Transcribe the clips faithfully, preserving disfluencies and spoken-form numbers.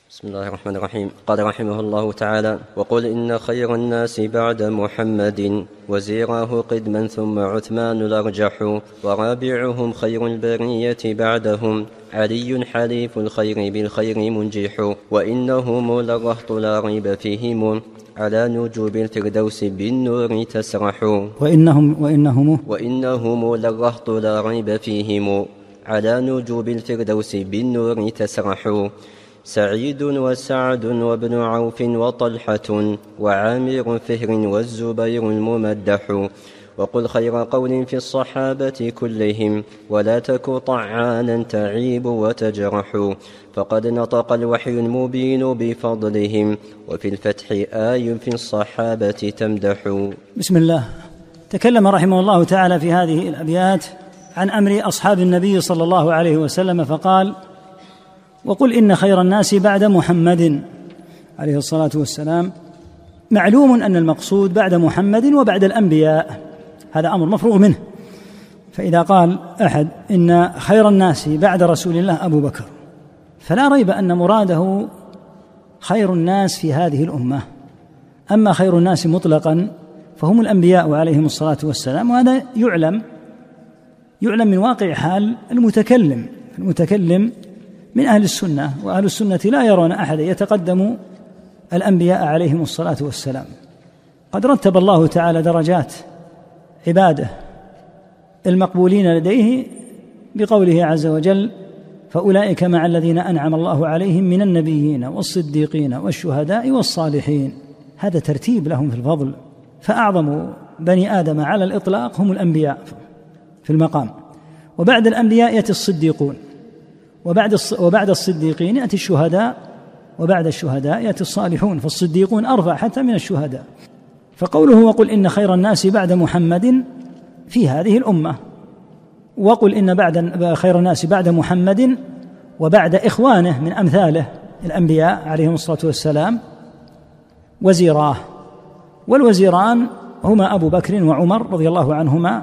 بسم الله الرحمن الرحيم. قال رحمه الله تعالى: وقل إن خير الناس بعد محمد وزيراه قدما ثم عثمان الأرجح، ورابعهم خير البرية بعدهم علي حليف الخير بالخير منجح، وإنهم للرهط لا ريب فيهم على نجوب الفردوس بالنور تسرح، وإنهم وإنهم وإنهم للرهط لا ريب فيهم على نجوب الفردوس بالنور تسرح، سعيد وسعد وابن عوف وطلحة وعامر فهر والزبير الممدح، وقل خير قول في الصحابة كلهم ولا تك طعانا تعيب وتجرح، فقد نطق الوحي المبين بفضلهم وفي الفتح آي في الصحابة تمدح. بسم الله. تكلم رحمه الله تعالى في هذه الأبيات عن أمر أصحاب النبي صلى الله عليه وسلم فقال: وقل إن خير الناس بعد محمد عليه الصلاة والسلام. معلوم أن المقصود بعد محمد وبعد الأنبياء، هذا أمر مفروغ منه. فإذا قال أحد إن خير الناس بعد رسول الله أبو بكر، فلا ريب أن مراده خير الناس في هذه الأمة. أما خير الناس مطلقا فهم الأنبياء عليهم الصلاة والسلام، وهذا يعلم يعلم من واقع حال المتكلم المتكلم من أهل السنة، وأهل السنة لا يرون أحد يتقدم الأنبياء عليهم الصلاة والسلام. قد رتب الله تعالى درجات عباده المقبولين لديه بقوله عز وجل: فأولئك مع الذين أنعم الله عليهم من النبيين والصديقين والشهداء والصالحين. هذا ترتيب لهم في الفضل، فأعظم بني آدم على الإطلاق هم الأنبياء في المقام، وبعد الأنبياء يأتي الصديقون، وبعد وبعد الصديقين يأتي الشهداء، وبعد الشهداء يأتي الصالحون، فالصديقون أرفع حتى من الشهداء. فقوله وقل إن خير الناس بعد محمد في هذه الأمة، وقل إن بعد خير الناس بعد محمد وبعد إخوانه من أمثاله الأنبياء عليهم الصلاة والسلام وزيراه، والوزيران هما أبو بكر وعمر رضي الله عنهما،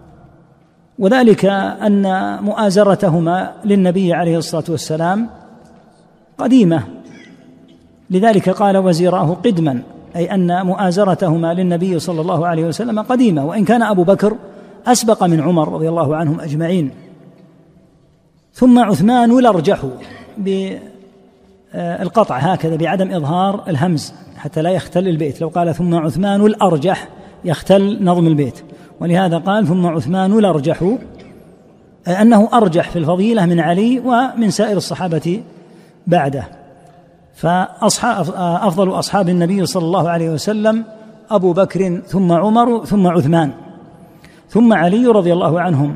وذلك أن مؤازرتهما للنبي عليه الصلاة والسلام قديمة، لذلك قال وزيراه قدما، أي أن مؤازرتهما للنبي صلى الله عليه وسلم قديمة، وإن كان أبو بكر أسبق من عمر رضي الله عنهم أجمعين. ثم عثمان الأرجح بالقطع هكذا بعدم إظهار الهمز حتى لا يختل البيت، لو قال ثم عثمان الأرجح يختل نظم البيت، ولهذا قال ثم عثمان الأرجح، أنه أرجح في الفضيلة من علي ومن سائر الصحابة بعده. فأفضل أصحاب النبي صلى الله عليه وسلم أبو بكر ثم عمر ثم عثمان ثم علي رضي الله عنهم.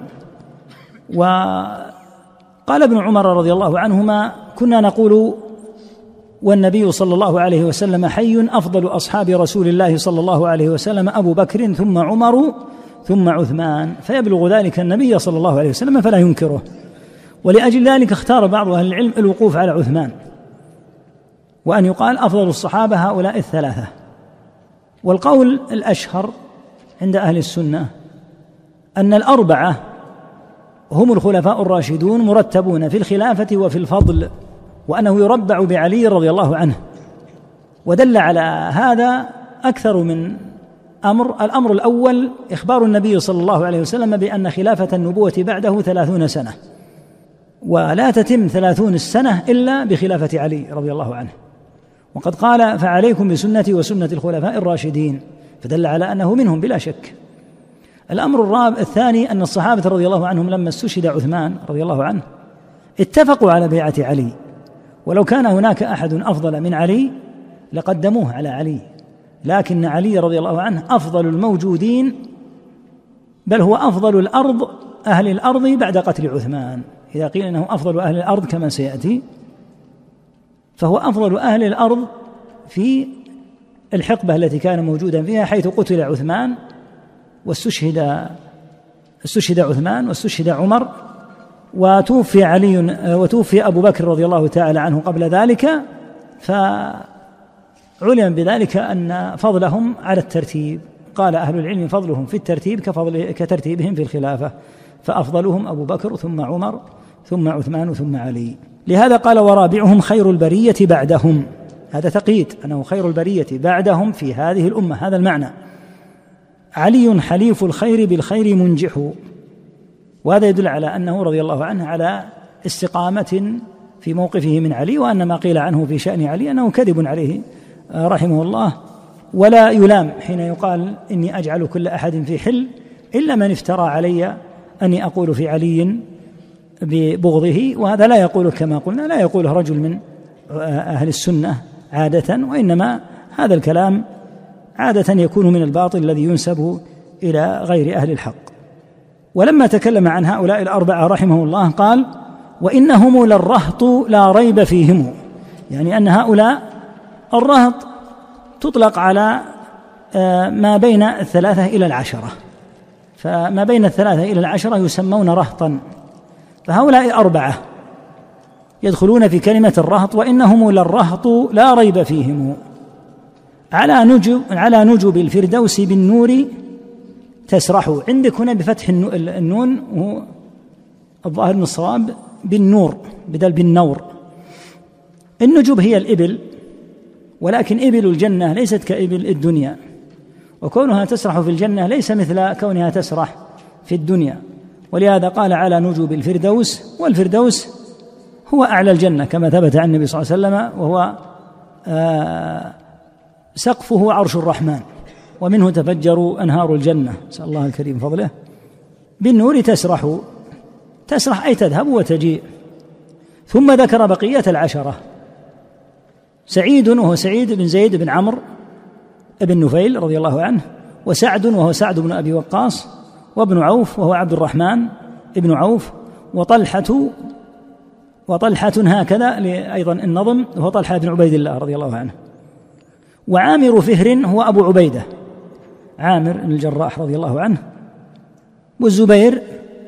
وقال ابن عمر رضي الله عنهما: كنا نقول والنبي صلى الله عليه وسلم حي أفضل أصحاب رسول الله صلى الله عليه وسلم أبو بكر ثم عمر ثم عثمان، فيبلغ ذلك النبي صلى الله عليه وسلم فلا ينكره. ولأجل ذلك اختار بعض أهل العلم الوقوف على عثمان، وأن يقال أفضل الصحابة هؤلاء الثلاثة. والقول الأشهر عند أهل السنة أن الأربعة هم الخلفاء الراشدون مرتبون في الخلافة وفي الفضل، وأنه يربع بعلي رضي الله عنه. ودل على هذا أكثر من أمر. الأمر الأول إخبار النبي صلى الله عليه وسلم بأن خلافة النبوة بعده ثلاثون سنة، ولا تتم ثلاثون السنة إلا بخلافة علي رضي الله عنه، وقد قال فعليكم بسنتي وسنة الخلفاء الراشدين، فدل على أنه منهم بلا شك. الأمر الرابع الثاني أن الصحابة رضي الله عنهم لما استشهد عثمان رضي الله عنه اتفقوا على بيعة علي، ولو كان هناك أحد أفضل من علي لقدموه على علي، لكن علي رضي الله عنه أفضل الموجودين، بل هو أفضل الأرض أهل الأرض بعد قتل عثمان. إذا قيل أنه أفضل أهل الأرض كما سيأتي، فهو أفضل أهل الأرض في الحقبة التي كان موجودا فيها، حيث قتل عثمان واستشهد استشهد عثمان واستشهد عمر، وتوفي علي وتوفي أبو بكر رضي الله تعالى عنه قبل ذلك، فعلم بذلك أن فضلهم على الترتيب. قال أهل العلم فضلهم في الترتيب كفضل كترتيبهم في الخلافة، فأفضلهم أبو بكر ثم عمر ثم عثمان ثم علي. لهذا قال ورابعهم خير البرية بعدهم، هذا تقييد أنه خير البرية بعدهم في هذه الأمة، هذا المعنى. علي حليف الخير بالخير منجح، وهذا يدل على أنه رضي الله عنه على استقامة في موقفه من علي، وأن ما قيل عنه في شأن علي أنه كذب عليه رحمه الله، ولا يلام حين يقال إني أجعل كل أحد في حل إلا من افترى علي أني أقول في علي ببغضه، وهذا لا يقوله كما قلنا، لا يقوله رجل من أهل السنة عادة، وإنما هذا الكلام عادة يكون من الباطل الذي ينسب إلى غير أهل الحق. ولما تكلم عن هؤلاء الأربعة رحمه الله قال وإنهم للرهط لا ريب فيهم، يعني أن هؤلاء الرهط تطلق على ما بين الثلاثة إلى العشرة، فما بين الثلاثة إلى العشرة يسمون رهطا، فهؤلاء أربعة يدخلون في كلمة الرهط. وإنهم للرهط لا ريب فيهم على نجب على نجب الفردوس بالنور تسرح. عندك هنا بفتح النون وهو الظاهر من الصواب بالنور بدل بالنور. النجب هي الإبل، ولكن إبل الجنة ليست كإبل الدنيا، وكونها تسرح في الجنة ليس مثل كونها تسرح في الدنيا، ولهذا قال على نجوب الفردوس، والفردوس هو أعلى الجنة كما ثبت عن النبي صلى الله عليه وسلم، وهو آه سقفه عرش الرحمن، ومنه تفجر أنهار الجنة، نسأل الله الكريم فضله. بالنور تسرح، تسرح أي تذهب وتجيء. ثم ذكر بقية العشرة، سعيد وهو سعيد بن زيد بن عمرو بن نفيل رضي الله عنه، وسعد وهو سعد بن أبي وقاص، وابن عوف وهو عبد الرحمن ابن عوف، وطلحة وطلحة هكذا أيضا النظم وهو طلحة بن عبيد الله رضي الله عنه، وعامر فهر هو أبو عبيدة عامر بن الجراح رضي الله عنه، والزبير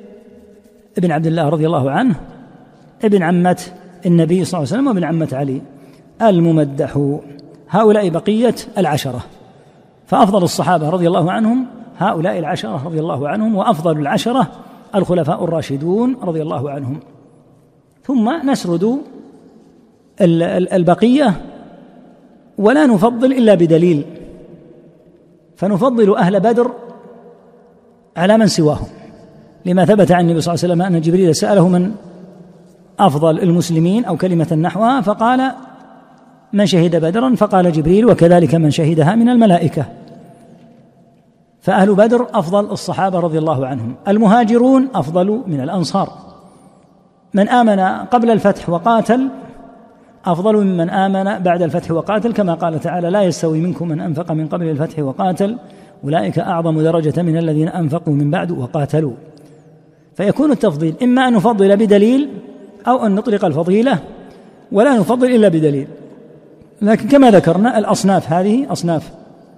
ابن عبد الله رضي الله عنه ابن عمة النبي صلى الله عليه وسلم وابن عمة علي الممدح. هؤلاء بقية العشرة، فأفضل الصحابة رضي الله عنهم هؤلاء العشرة رضي الله عنهم، وأفضل العشرة الخلفاء الراشدون رضي الله عنهم. ثم نسرد البقية ولا نفضل إلا بدليل، فنفضل أهل بدر على من سواهم، لما ثبت عن النبي صلى الله عليه وسلم أن جبريل سأله من أفضل المسلمين أو كلمة نحوها، فقال من شهد بدرا، فقال جبريل وكذلك من شهدها من الملائكة. فأهل بدر أفضل الصحابة رضي الله عنهم. المهاجرون أفضل من الأنصار، من آمن قبل الفتح وقاتل أفضل ممن آمن بعد الفتح وقاتل، كما قال تعالى لا يستوي منكم من أنفق من قبل الفتح وقاتل أولئك أعظم درجة من الذين أنفقوا من بعد وقاتلوا. فيكون التفضيل إما أن نفضل بدليل أو أن نطلق الفضيلة ولا نفضل إلا بدليل. لكن كما ذكرنا الأصناف هذه أصناف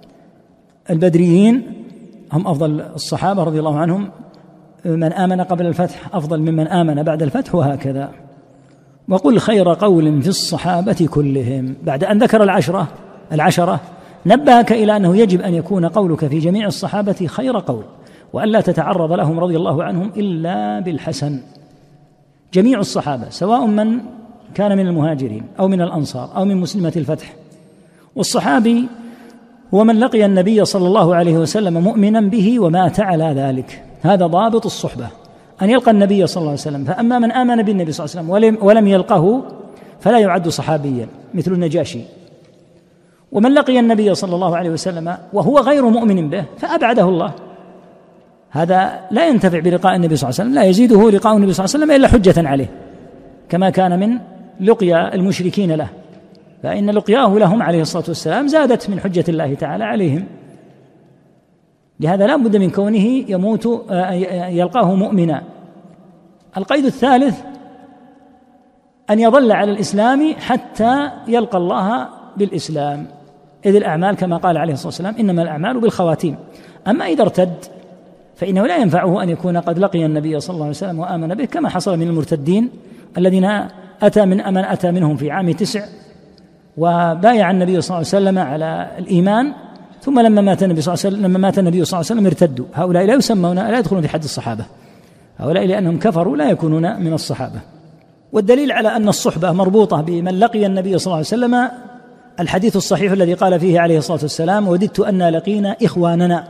البدريين هم أفضل الصحابة رضي الله عنهم، من آمن قبل الفتح أفضل ممن آمن بعد الفتح، وهكذا. وقل خير قول في الصحابة كلهم، بعد أن ذكر العشرة العشرة نبهك إلى أنه يجب أن يكون قولك في جميع الصحابة خير قول، وألا تتعرض لهم رضي الله عنهم إلا بالحسن. جميع الصحابة سواء من كان من المهاجرين أو من الأنصار أو من مسلمة الفتح، والصحابي هو من لقي النبي صلى الله عليه وسلم مؤمنا به ومات على ذلك، هذا ضابط الصحبة، أن يلقى النبي صلى الله عليه وسلم. فأما من آمن بالنبي صلى الله عليه وسلم ولم, ولم يلقه فلا يعد صحابيا مثل النجاشي، ومن لقي النبي صلى الله عليه وسلم وهو غير مؤمن به فأبعده الله، هذا لا ينتفع بلقاء النبي صلى الله عليه وسلم، لا يزيده لقاء النبي صلى الله عليه وسلم إلا حجة عليه، كما كان من لقيا المشركين له، فإن لقياه لهم عليه الصلاة والسلام زادت من حجة الله تعالى عليهم. لهذا لا بد من كونه يموت يلقاه مؤمنا. القيد الثالث أن يظل على الإسلام حتى يلقى الله بالإسلام، إذ الأعمال كما قال عليه الصلاة والسلام إنما الأعمال بالخواتيم. أما إذا ارتد فإنه لا ينفعه أن يكون قد لقي النبي صلى الله عليه وسلم وآمن به، كما حصل من المرتدين الذين أتى من أمن أتى منهم في عام تسع وبايع النبي صلى الله عليه وسلم على الإيمان، ثم لما مات النبي صلى الله عليه وسلم لما مات النبي صلى الله عليه وسلم ارتدوا. هؤلاء لا يسمون لا يدخلون في حد الصحابة، هؤلاء لأنهم كفروا لا يكونون من الصحابة. والدليل على أن الصحبة مربوطة بمن لقي النبي صلى الله عليه وسلم الحديث الصحيح الذي قال فيه عليه الصلاة والسلام: وددت أن لقينا إخواننا.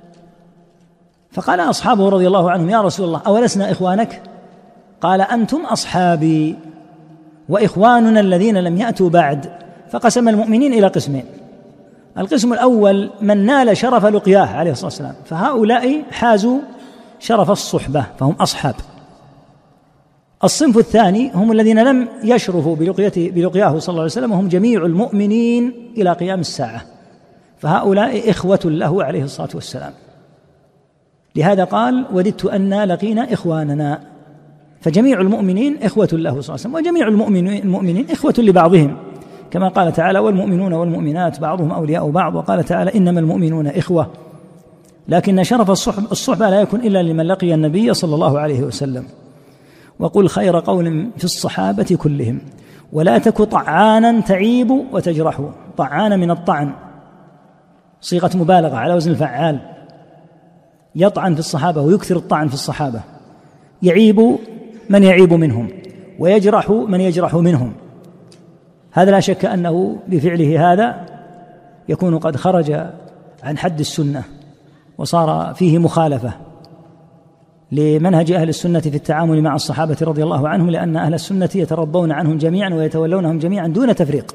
فقال أصحابه رضي الله عنهم: يا رسول الله، أولسنا إخوانك؟ قال: أنتم أصحابي وإخواننا الذين لم يأتوا بعد. فقسم المؤمنين إلى قسمين: القسم الأول من نال شرف لقياه عليه الصلاة والسلام، فهؤلاء حازوا شرف الصحبة فهم أصحاب. الصنف الثاني هم الذين لم يشرفوا بلقيته بلقياه صلى الله عليه وسلم، وهم جميع المؤمنين إلى قيام الساعة، فهؤلاء إخوة له عليه الصلاة والسلام. لهذا قال: وددت أن لقينا إخواننا. فجميع المؤمنين إخوة له صلى الله عليه وسلم، وجميع المؤمنين إخوة لبعضهم، كما قال تعالى: والمؤمنون والمؤمنات بعضهم أولياء بعض. وقال تعالى: إنما المؤمنون إخوة. لكن شرف الصحبة لا يكون إلا لمن لقي النبي صلى الله عليه وسلم. وقل خير قول في الصحابة كلهم، ولا تك طعانا تعيب وتجرح. طعان من الطعن، صيغة مبالغة على وزن الفعال، يطعن في الصحابة ويكثر الطعن في الصحابة، يعيب من يعيب منهم ويجرح من يجرح منهم. هذا لا شك أنه بفعله هذا يكون قد خرج عن حد السنة وصار فيه مخالفة لمنهج أهل السنة في التعامل مع الصحابة رضي الله عنهم، لأن أهل السنة يترضون عنهم جميعا ويتولونهم جميعا دون تفريق.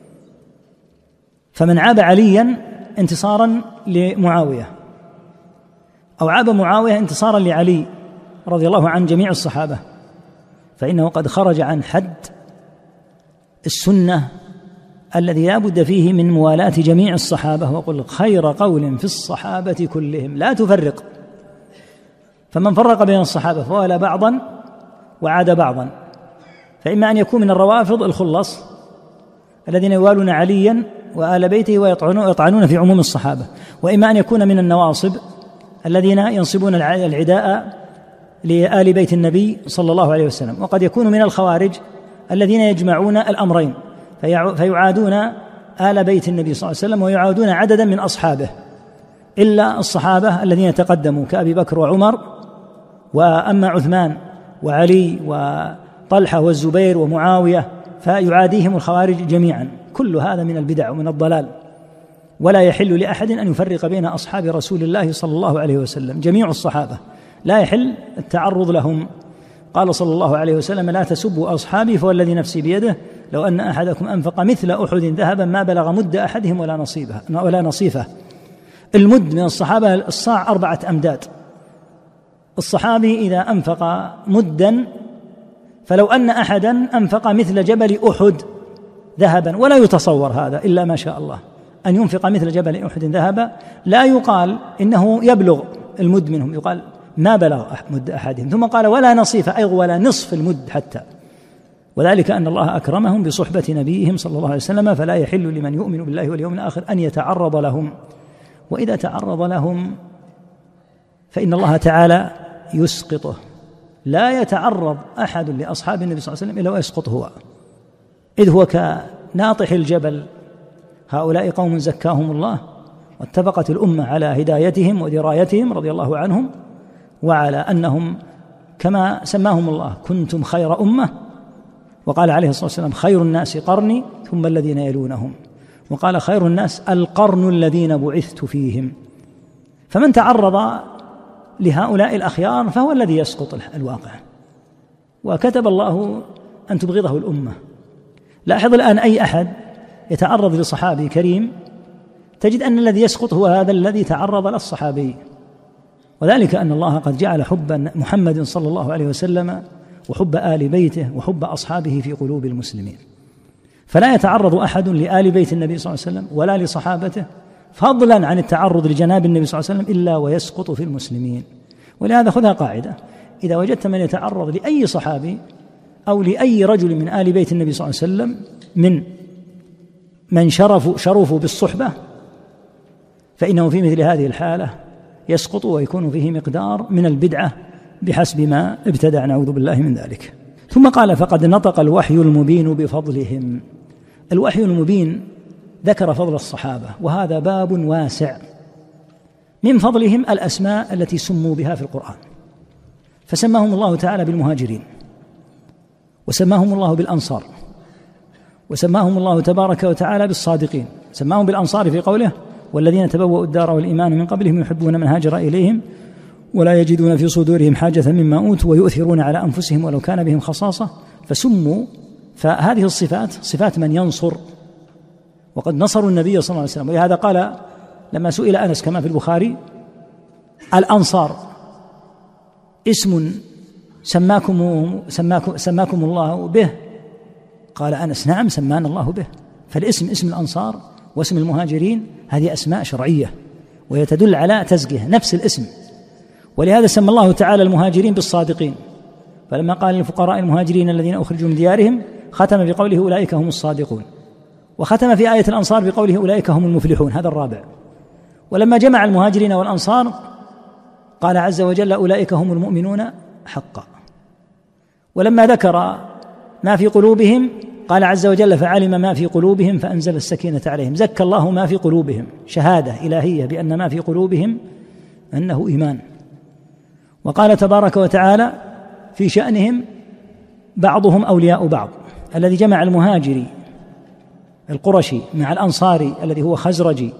فمن عاب عليا انتصارا لمعاوية، أو عاب معاوية انتصارا لعلي رضي الله عن جميع الصحابة، فإنه قد خرج عن حد السنة الذي لا بد فيه من موالاة جميع الصحابة. وقل خير قول في الصحابة كلهم، لا تفرق. فمن فرق بين الصحابة فوالى بعضا وعاد بعضا، فإما أن يكون من الروافض الخلص الذين يوالون عليا وآل بيته ويطعنون في عموم الصحابة، وإما أن يكون من النواصب الذين ينصبون العداء لآل بيت النبي صلى الله عليه وسلم، وقد يكون من الخوارج الذين يجمعون الأمرين فيعادون آل بيت النبي صلى الله عليه وسلم ويعادون عددا من أصحابه، إلا الصحابة الذين تقدموا كأبي بكر وعمر، وأما عثمان وعلي وطلحة والزبير ومعاوية فيعاديهم الخوارج جميعا. كل هذا من البدع ومن الضلال، ولا يحل لأحد أن يفرق بين أصحاب رسول الله صلى الله عليه وسلم. جميع الصحابة لا يحل التعرض لهم. قال صلى الله عليه وسلم: لا تسبوا أصحابي فوالذي نفسي بيده لو أن أحدكم أنفق مثل أحد ذهبا ما بلغ مد أحدهم ولا نصيبه ولا نصيفه. المد من الصحابة الصاع أربعة أمداد. الصحابي إذا أنفق مدا فلو أن أحدا أنفق مثل جبل أحد ذهبا، ولا يتصور هذا إلا ما شاء الله أن ينفق مثل جبل أحد ذهبا، لا يقال إنه يبلغ المد منهم، يقال ما بلغ مد أحدهم. ثم قال: ولا نصيف، أي ولا نصف المد حتى، وذلك أن الله أكرمهم بصحبة نبيهم صلى الله عليه وسلم، فلا يحل لمن يؤمن بالله واليوم الآخر أن يتعرض لهم. وإذا تعرض لهم فإن الله تعالى يسقطه. لا يتعرض أحد لأصحاب النبي صلى الله عليه وسلم إلا ويسقط هو، إذ هو كناطح الجبل. هؤلاء قوم زكاهم الله، واتفقت الأمة على هدايتهم ودرايتهم رضي الله عنهم، وعلى أنهم كما سماهم الله كنتم خير أمة، وقال عليه الصلاة والسلام: خير الناس قرني ثم الذين يلونهم، وقال: خير الناس القرن الذين بعثت فيهم. فمن تعرض لهؤلاء الأخيار فهو الذي يسقط الواقع، وكتب الله أن تبغضه الأمة. لاحظ الآن أي أحد يتعرض لصحابي كريم تجد أن الذي يسقط هو هذا الذي تعرض للصحابي، وذلك أن الله قد جعل حب محمد صلى الله عليه وسلم وحب آل بيته وحب أصحابه في قلوب المسلمين، فلا يتعرض أحد لآل بيت النبي صلى الله عليه وسلم ولا لصحابته فضلا عن التعرض لجناب النبي صلى الله عليه وسلم إلا ويسقط في المسلمين. ولهذا خذها قاعدة: إذا وجدت من يتعرض لأي صحابي أو لأي رجل من آل بيت النبي صلى الله عليه وسلم من من شرفوا شرفوا بالصحبة فإنه في مثل هذه الحالة يسقط ويكون فيه مقدار من البدعة بحسب ما ابتدع، نعوذ بالله من ذلك. ثم قال: فقد نطق الوحي المبين بفضلهم. الوحي المبين ذكر فضل الصحابة، وهذا باب واسع. من فضلهم الأسماء التي سموا بها في القرآن، فسماهم الله تعالى بالمهاجرين، وسماهم الله بالأنصار، وسماهم الله تبارك وتعالى بالصادقين. سماهم بالأنصار في قوله: والذين تبوأوا الدار والإيمان من قبلهم يحبون من هاجر إليهم ولا يجدون في صدورهم حاجة مما أوتوا ويؤثرون على أنفسهم ولو كان بهم خصاصة، فسموا. فهذه الصفات صفات من ينصر، وقد نصروا النبي صلى الله عليه وسلم. ولهذا قال لما سئل أنس كما في البخاري: الأنصار اسم سماكم, سماكم, سماكم الله به؟ قال أنس: نعم سمانا الله به. فالاسم اسم الأنصار واسم المهاجرين هذه أسماء شرعية وهي تدل على تزكية نفس الاسم. ولهذا سمى الله تعالى المهاجرين بالصادقين، فلما قال للفقراء المهاجرين الذين أخرجوا من ديارهم ختم بقوله: أولئك هم الصادقون. وختم في آية الأنصار بقوله: أولئك هم المفلحون، هذا الرابع. ولما جمع المهاجرين والأنصار قال عز وجل: أولئك هم المؤمنون حقا. ولما ذكر ما في قلوبهم قال عز وجل: فعلم ما في قلوبهم فأنزل السكينة عليهم. زكى الله ما في قلوبهم، شهادة إلهية بأن ما في قلوبهم أنه إيمان. وقال تبارك وتعالى في شأنهم: بعضهم أولياء بعض. الذي جمع المهاجري القرشي مع الأنصاري الذي هو خزرجي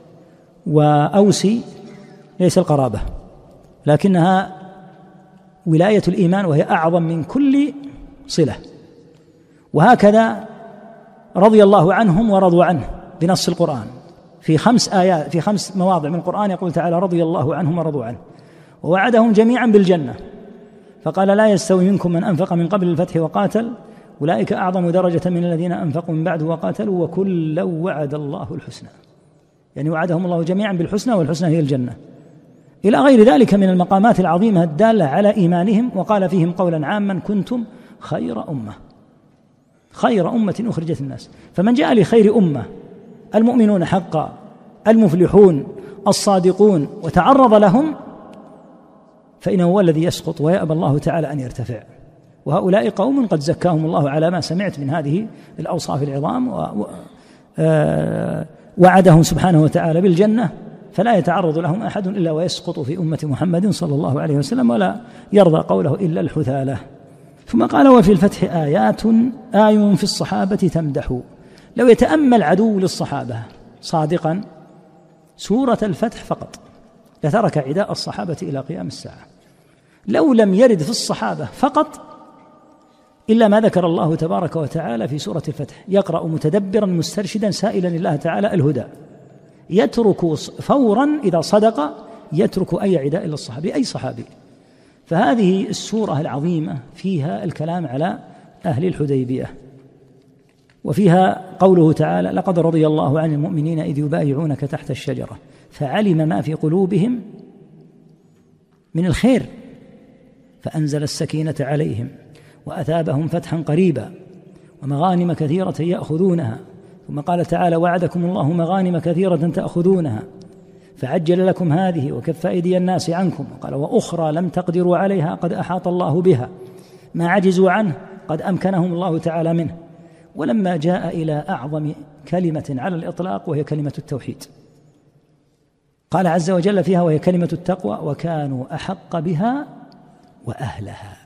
وأوسي ليس القرابة، لكنها ولاية الإيمان وهي أعظم من كل صلة. وهكذا رضي الله عنهم ورضوا عنه بنص القرآن في خمس آيات في خمس مواضع من القرآن يقول تعالى: رضي الله عنهم ورضوا عنه، ووعدهم جميعا بالجنة. فقال: لا يستوي منكم من أنفق من قبل الفتح وقاتل أولئك أعظم درجة من الذين أنفقوا من بعد وقاتلوا وكلا وعد الله الحسنى. يعني وعدهم الله جميعا بالحسنى، والحسنى هي الجنة، إلى غير ذلك من المقامات العظيمة الدالة على إيمانهم. وقال فيهم قولا عاما: كنتم خير أمة، خير أمة أخرجت الناس. فمن جاء لخير أمة المؤمنون حقا المفلحون الصادقون وتعرض لهم فإنه هو الذي يسقط ويأبى الله تعالى أن يرتفع. وهؤلاء قوم قد زكاهم الله على ما سمعت من هذه الأوصاف العظام، ووعدهم سبحانه وتعالى بالجنة، فلا يتعرض لهم أحد إلا ويسقط في أمة محمد صلى الله عليه وسلم، ولا يرضى قوله إلا الحثالة. ثم قال: وفي الفتح آيات آي في الصحابة تمدح. لو يتأمل عدو للصحابة صادقا سورة الفتح فقط لترك عداء الصحابة إلى قيام الساعة. لو لم يرد في الصحابة فقط إلا ما ذكر الله تبارك وتعالى في سورة الفتح، يقرأ متدبرا مسترشدا سائلا الله تعالى الهدى، يترك فورا إذا صدق يترك أي عداء للصحابي أي صحابي. فهذه السورة العظيمة فيها الكلام على أهل الحديبية، وفيها قوله تعالى: لقد رضي الله عن المؤمنين إذ يبايعونك تحت الشجرة فعلم ما في قلوبهم من الخير فأنزل السكينة عليهم وأثابهم فتحا قريبا ومغانم كثيرة يأخذونها. ثم قال تعالى: وعدكم الله مغانم كثيرة تأخذونها فعجل لكم هذه وكف أيدي الناس عنكم. قال: وأخرى لم تقدروا عليها قد أحاط الله بها، ما عجزوا عنه قد أمكنهم الله تعالى منه. ولما جاء إلى أعظم كلمة على الإطلاق وهي كلمة التوحيد قال عز وجل فيها: وهي كلمة التقوى وكانوا أحق بها وأهلها.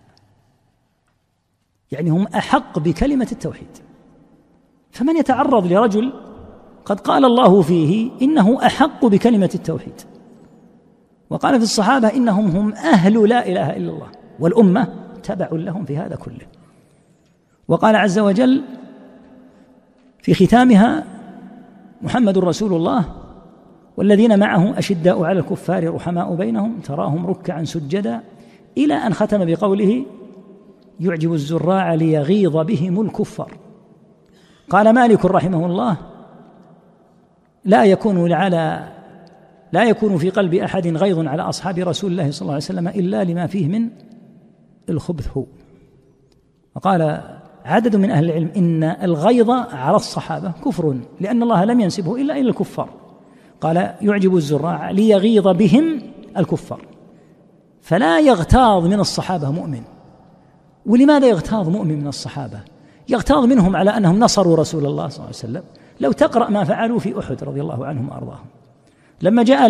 يعني هم أحق بكلمة التوحيد. فمن يتعرض لرجل قد قال الله فيه إنه أحق بكلمة التوحيد، وقال في الصحابة إنهم هم أهل لا إله إلا الله، والأمة تبع لهم في هذا كله. وقال عز وجل في ختامها: محمد رسول الله والذين معه أشداء على الكفار رحماء بينهم تراهم ركعا سجدا، إلى أن ختم بقوله: يعجب الزراع ليغيظ بهم الكفار. قال مالك رحمه الله: لا يكون على لا يكون في قلب أحد غيظ على أصحاب رسول الله صلى الله عليه وسلم إلا لما فيه من الخبث. وقال عدد من أهل العلم إن الغيظ على الصحابة كفر، لأن الله لم ينسبه إلا إلى الكفار. قال: يعجب الزراع ليغيظ بهم الكفار، فلا يغتاظ من الصحابة مؤمن. ولماذا يغتاظ مؤمن من الصحابة؟ يغتاظ منهم على أنهم نصروا رسول الله صلى الله عليه وسلم. لو تقرأ ما فعلوا في أحد رضي الله عنهم وأرضاهم، لما جاء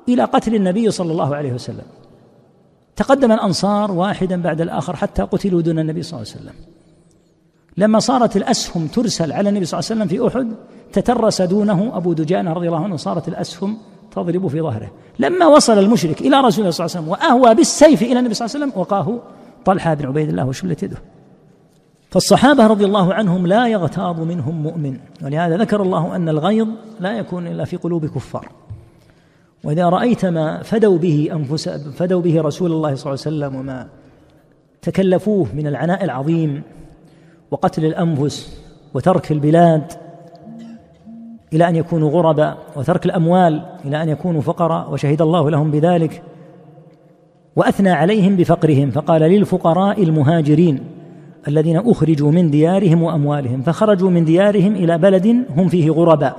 إلى قتل النبي صلى الله عليه وسلم. تقدم الأنصار واحدا بعد الآخر حتى قتلوا دون النبي صلى الله عليه وسلم. لما صارت الأسهم ترسل على النبي صلى الله عليه وسلم في أحد تترس دونه أبو دجانة رضي الله عنه، صارت الأسهم تضرب في ظهره. لما وصل المشرك إلى رسول الله صلى الله عليه وسلم وأهوى بالسيف إلى النبي صلى الله عليه وسلم وقاه طلحة بن عبيد الله وشلت يده. فالصحابة رضي الله عنهم لا يغتاظ منهم مؤمن، ولهذا ذكر الله أن الغيظ لا يكون إلا في قلوب كفار. وإذا رأيت ما فدوا به أنفس فدوا به رسول الله صلى الله عليه وسلم وما تكلفوه من العناء العظيم وقتل الأنفس وترك البلاد إلى أن يكونوا غرباء وترك الأموال إلى أن يكونوا فقراء، وشهد الله لهم بذلك وأثنى عليهم بفقرهم، فقال للفقراء المهاجرين الذين أخرجوا من ديارهم وأموالهم، فخرجوا من ديارهم إلى بلد هم فيه غرباء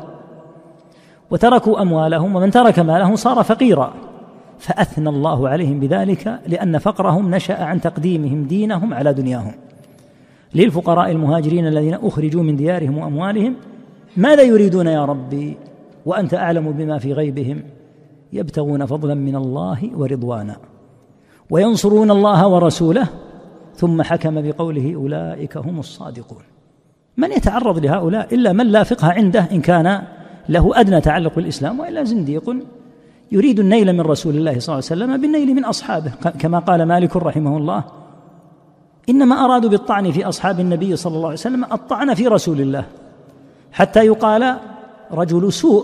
وتركوا أموالهم، ومن ترك ماله صار فقيرا، فأثنى الله عليهم بذلك لأن فقرهم نشأ عن تقديمهم دينهم على دنياهم. للفقراء المهاجرين الذين أخرجوا من ديارهم وأموالهم ماذا يريدون يا ربي وأنت أعلم بما في غيبهم؟ يبتغون فضلا من الله ورضوانا وينصرون الله ورسوله، ثم حكم بقوله أولئك هم الصادقون. من يتعرض لهؤلاء إلا من لا فقه عنده إن كان له أدنى تعلق بالإسلام، وإلا زنديق يريد النيل من رسول الله صلى الله عليه وسلم بالنيل من أصحابه، كما قال مالك رحمه الله إنما أرادوا بالطعن في أصحاب النبي صلى الله عليه وسلم الطعن في رسول الله، حتى يقال رجل سوء،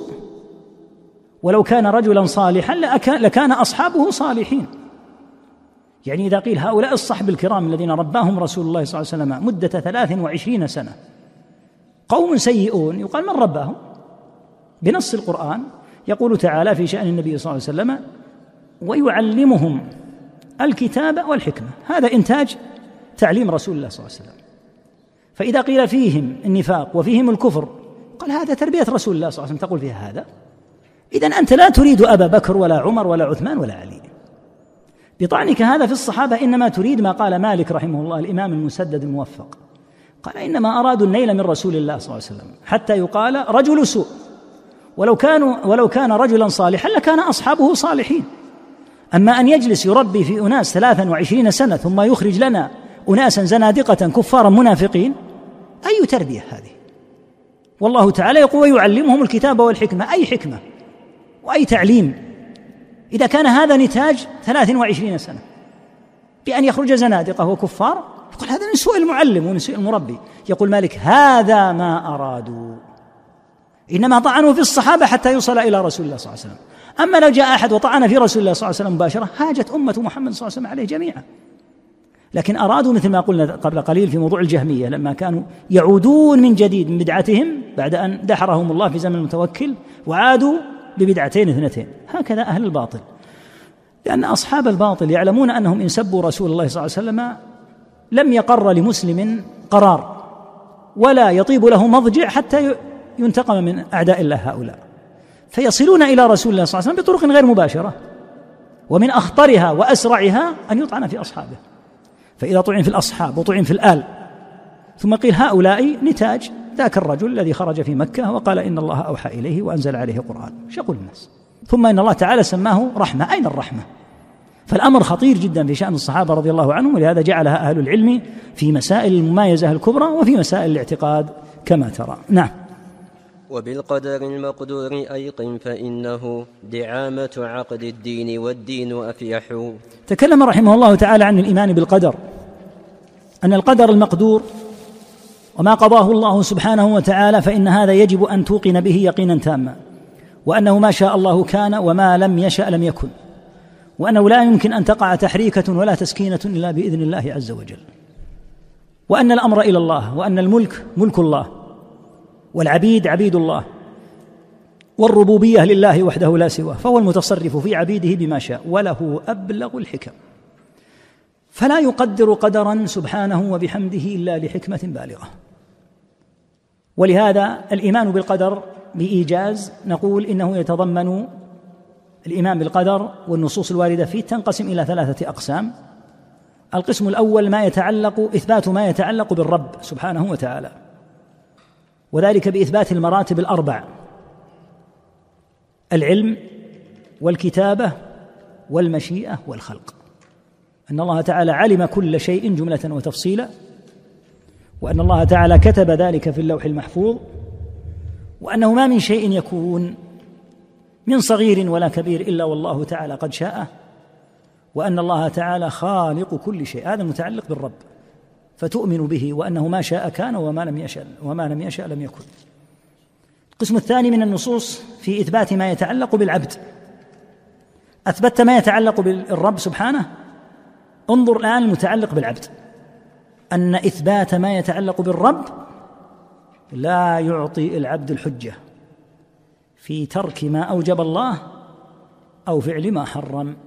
ولو كان رجلا صالحا لكان أصحابه صالحين. يعني إذا قيل هؤلاء الصحب الكرام الذين رباهم رسول الله صلى الله عليه وسلم مدة ثلاث وعشرين سنة قوم سيئون، يقال من رباهم؟ بنص القرآن يقول تعالى في شأن النبي صلى الله عليه وسلم ويعلمهم الكتاب والحكمة، هذا إنتاج تعليم رسول الله صلى الله عليه وسلم. فإذا قيل فيهم النفاق وفيهم الكفر قال هذا تربية رسول الله صلى الله عليه وسلم تقول فيها هذا، إذن أنت لا تريد أبا بكر ولا عمر ولا عثمان ولا علي. بطعنك هذا في الصحابة إنما تريد ما قال مالك رحمه الله الإمام المسدد الموفق، قال إنما أرادوا النيل من رسول الله صلى الله عليه وسلم حتى يقال رجل سوء، ولو كانوا ولو كان رجلا صالحا لكان أصحابه صالحين. أما أن يجلس يربي في أناس ثلاثا وعشرين سنة ثم يخرج لنا أناسا زنادقة كفارا منافقين، أي تربية هذه؟ والله تعالى يقول ويعلمهم الكتاب والحكمة، أي حكمة وأي تعليم إذا كان هذا نتاج ثلاث وعشرين سنة بأن يخرج زنادقة وكفار؟ يقول هذا من سوء المعلم ومن سوء المربي. يقول مالك هذا ما أرادوا، إنما طعنوا في الصحابة حتى يوصل إلى رسول الله صلى الله عليه وسلم. أما لو جاء أحد وطعن في رسول الله صلى الله عليه وسلم مباشرة هاجت أمة محمد صلى الله عليه وسلم عليه جميعا، لكن أرادوا مثل ما قلنا قبل قليل في موضوع الجهمية لما كانوا يعودون من جديد من بدعتهم بعد أن دحرهم الله في زمن المتوكل وعادوا ببدعتين اثنتين. هكذا أهل الباطل، لأن أصحاب الباطل يعلمون أنهم إن سبوا رسول الله صلى الله عليه وسلم لم يقر لمسلم قرار ولا يطيب له مضجع حتى ينتقم من أعداء الله هؤلاء، فيصلون إلى رسول الله صلى الله عليه وسلم بطرق غير مباشرة، ومن أخطرها وأسرعها أن يطعن في أصحابه. فإذا طعن في الأصحاب وطعن في الآل ثم قيل هؤلاء نتاج ذاك الرجل الذي خرج في مكة وقال إن الله أوحى إليه وأنزل عليه قرآن، شغل الناس. ثم إن الله تعالى سماه رحمة، أين الرحمة؟ فالأمر خطير جدا في شأن الصحابة رضي الله عنهم، ولهذا جعلها أهل العلم في مسائل الممايزة الكبرى وفي مسائل الاعتقاد كما ترى. نعم. وبالقدر المقدور أيقن فإنه دعامة عقد الدين والدين أفيح. تكلم رحمه الله تعالى عن الإيمان بالقدر، أن القدر المقدور وما قضاه الله سبحانه وتعالى فإن هذا يجب أن توقن به يقينا تاما، وأنه ما شاء الله كان وما لم يشأ لم يكن، وأنه لا يمكن أن تقع تحريكة ولا تسكينة إلا بإذن الله عز وجل، وأن الأمر إلى الله، وأن الملك ملك الله، والعبيد عبيد الله، والربوبية لله وحده لا سواه، فهو المتصرف في عبيده بما شاء وله أبلغ الحكم، فلا يقدر قدرا سبحانه وبحمده إلا لحكمة بالغة. ولهذا الإيمان بالقدر بإيجاز نقول إنه يتضمن الإيمان بالقدر والنصوص الواردة فيه تنقسم إلى ثلاثة أقسام. القسم الأول ما يتعلق إثبات ما يتعلق بالرب سبحانه وتعالى، وذلك بإثبات المراتب الأربع: العلم والكتابة والمشيئة والخلق، أن الله تعالى علم كل شيء جملة وتفصيلا، وأن الله تعالى كتب ذلك في اللوح المحفوظ، وأنه ما من شيء يكون من صغير ولا كبير إلا والله تعالى قد شاءه، وأن الله تعالى خالق كل شيء. هذا متعلق بالرب، فتؤمن به وأنه ما شاء كان وما لم يشاء وما لم يشاء لم يكن. القسم الثاني من النصوص في إثبات ما يتعلق بالعبد. أثبتت ما يتعلق بالرب سبحانه، انظر الآن المتعلق بالعبد، أن إثبات ما يتعلق بالرب لا يعطي العبد الحجة في ترك ما أوجب الله أو فعل ما حرم.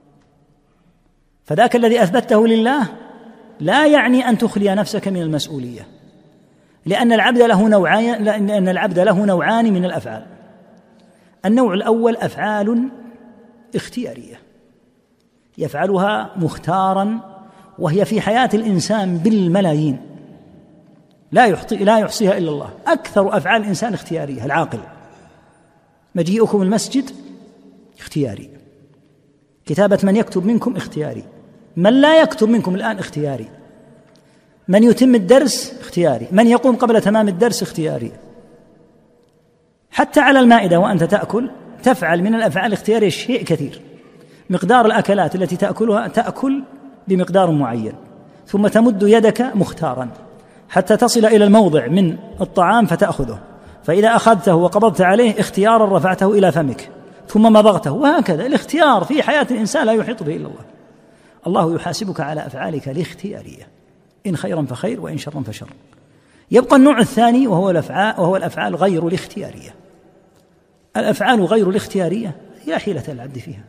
فذاك الذي أثبته لله لا يعني أن تخلي نفسك من المسؤولية، لأن العبد له نوعان لأن العبد له نوعان من الأفعال. النوع الأول أفعال اختيارية يفعلها مختارا، وهي في حياة الإنسان بالملايين لا يحصي لا يحصيها إلا الله. أكثر أفعال الإنسان اختيارية. العاقل، مجيئكم المسجد اختياري، كتابة من يكتب منكم اختياري، من لا يكتب منكم الآن اختياري، من يتم الدرس اختياري، من يقوم قبل تمام الدرس اختياري. حتى على المائدة وأنت تأكل تفعل من الأفعال الاختيارية شيء كثير. مقدار الأكلات التي تأكلها تأكل بمقدار معين، ثم تمد يدك مختارا حتى تصل إلى الموضع من الطعام فتأخذه، فإذا أخذته وقبضت عليه اختيارا رفعته إلى فمك ثم مضغته، وهكذا. الاختيار في حياة الإنسان لا يحيط به إلا الله. الله يحاسبك على أفعالك الاختيارية، إن خيرا فخير وإن شرا فشر. يبقى النوع الثاني وهو الأفعال, وهو الأفعال غير الاختيارية. الأفعال غير الاختيارية هي حيلة العبد فيها،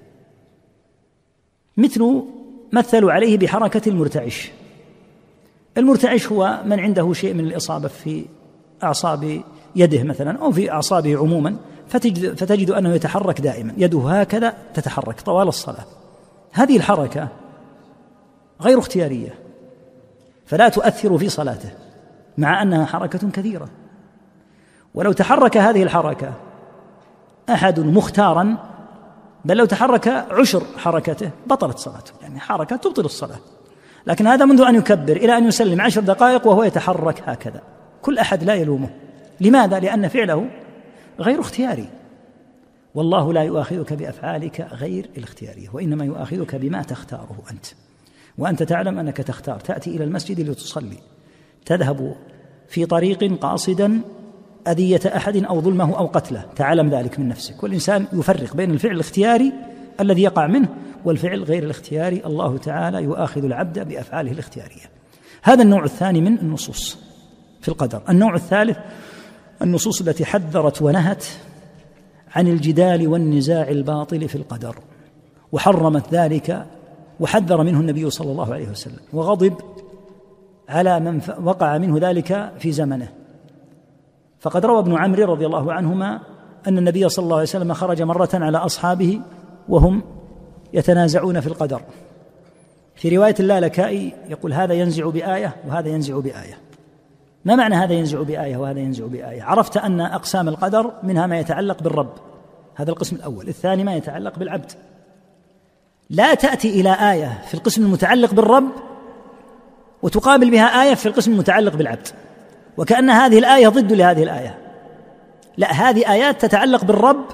مثل مثلوا عليه بحركة المرتعش. المرتعش هو من عنده شيء من الإصابة في أعصاب يده مثلا أو في أعصابه عموما، فتجد, فتجد أنه يتحرك دائما، يده هكذا تتحرك طوال الصلاة. هذه الحركة غير اختيارية، فلا تؤثر في صلاته مع أنها حركة كثيرة. ولو تحرك هذه الحركة أحد مختارا، بل لو تحرك عشر حركته بطلت صلاته، يعني حركة تبطل الصلاة. لكن هذا منذ أن يكبر إلى أن يسلم عشر دقائق وهو يتحرك هكذا، كل أحد لا يلومه. لماذا؟ لأن فعله غير اختياري. والله لا يؤاخذك بأفعالك غير الاختيارية، وإنما يؤاخذك بما تختاره أنت، وأنت تعلم أنك تختار. تأتي إلى المسجد لتصلي، تذهب في طريق قاصدا أذية أحد أو ظلمه أو قتله، تعلم ذلك من نفسك. والإنسان يفرق بين الفعل الاختياري الذي يقع منه والفعل غير الاختياري. الله تعالى يؤاخذ العبد بأفعاله الاختيارية. هذا النوع الثاني من النصوص في القدر. النوع الثالث النصوص التي حذرت ونهت عن الجدال والنزاع الباطل في القدر، وحرمت ذلك وحذر منه النبي صلى الله عليه وسلم، وغضب على من وقع منه ذلك في زمنه. فقد روى ابن عمرو رضي الله عنهما أن النبي صلى الله عليه وسلم خرج مرة على أصحابه وهم يتنازعون في القدر. في رواية اللالكائي يقول هذا ينزع بآية وهذا ينزع بآية. ما معنى هذا ينزع بآية وهذا ينزع بآية؟ عرفت أن أقسام القدر منها ما يتعلق بالرب، هذا القسم الأول. الثاني ما يتعلق بالعبد. لا تأتي إلى آية في القسم المتعلق بالرب وتقابل بها آية في القسم المتعلق بالعبد، وكأن هذه الآية ضد لهذه الآية. لا، هذه آيات تتعلق بالرب،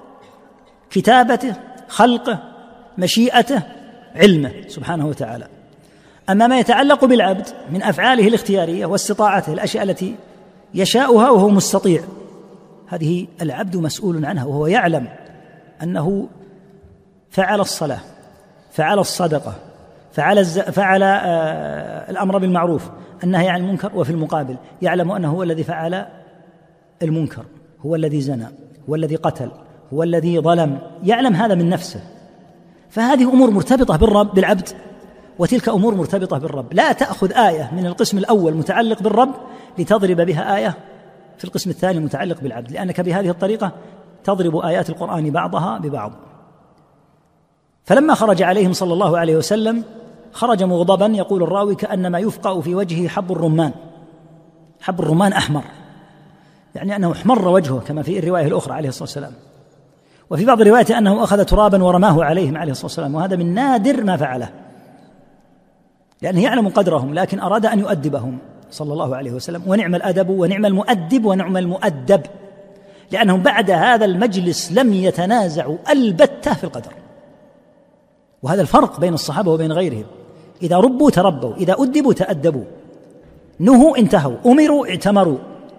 كتابته، خلقه، مشيئته، علمه سبحانه وتعالى. أما ما يتعلق بالعبد من أفعاله الاختيارية واستطاعته، الأشياء التي يشاؤها وهو مستطيع، هذه العبد مسؤول عنها، وهو يعلم أنه فعل الصلاة، فعل الصدقة، فعل, الز... فعل آه الأمر بالمعروف، النهي عن المنكر، وفي المقابل يعلم أنه هو الذي فعل المنكر، هو الذي زنى، هو الذي قتل، هو الذي ظلم، يعلم هذا من نفسه. فهذه أمور مرتبطة بالرب بالعبد، وتلك أمور مرتبطة بالرب. لا تأخذ آية من القسم الأول متعلق بالرب لتضرب بها آية في القسم الثاني متعلق بالعبد، لأنك بهذه الطريقة تضرب آيات القرآن بعضها ببعض. فلما خرج عليهم صلى الله عليه وسلم خرج مغضبا، يقول الراوي كأنما يفقأ في وجهه حب الرمان. حب الرمان أحمر، يعني أنه احمر وجهه كما في الرواية الأخرى عليه الصلاة والسلام. وفي بعض الروايات أنه أخذ ترابا ورماه عليهم عليه الصلاة والسلام، وهذا من نادر ما فعله، لأنه يعلم قدرهم، لكن أراد أن يؤدبهم صلى الله عليه وسلم. ونعم الأدب ونعم المؤدب ونعم المؤدب، لأنهم بعد هذا المجلس لم يتنازعوا البتة في القدر. وهذا الفرق بين الصحابة وبين غيرهم، إذا ربوا تربوا، إذا أدبوا تأدبوا، نهوا انتهوا، أمروا اعتمروا.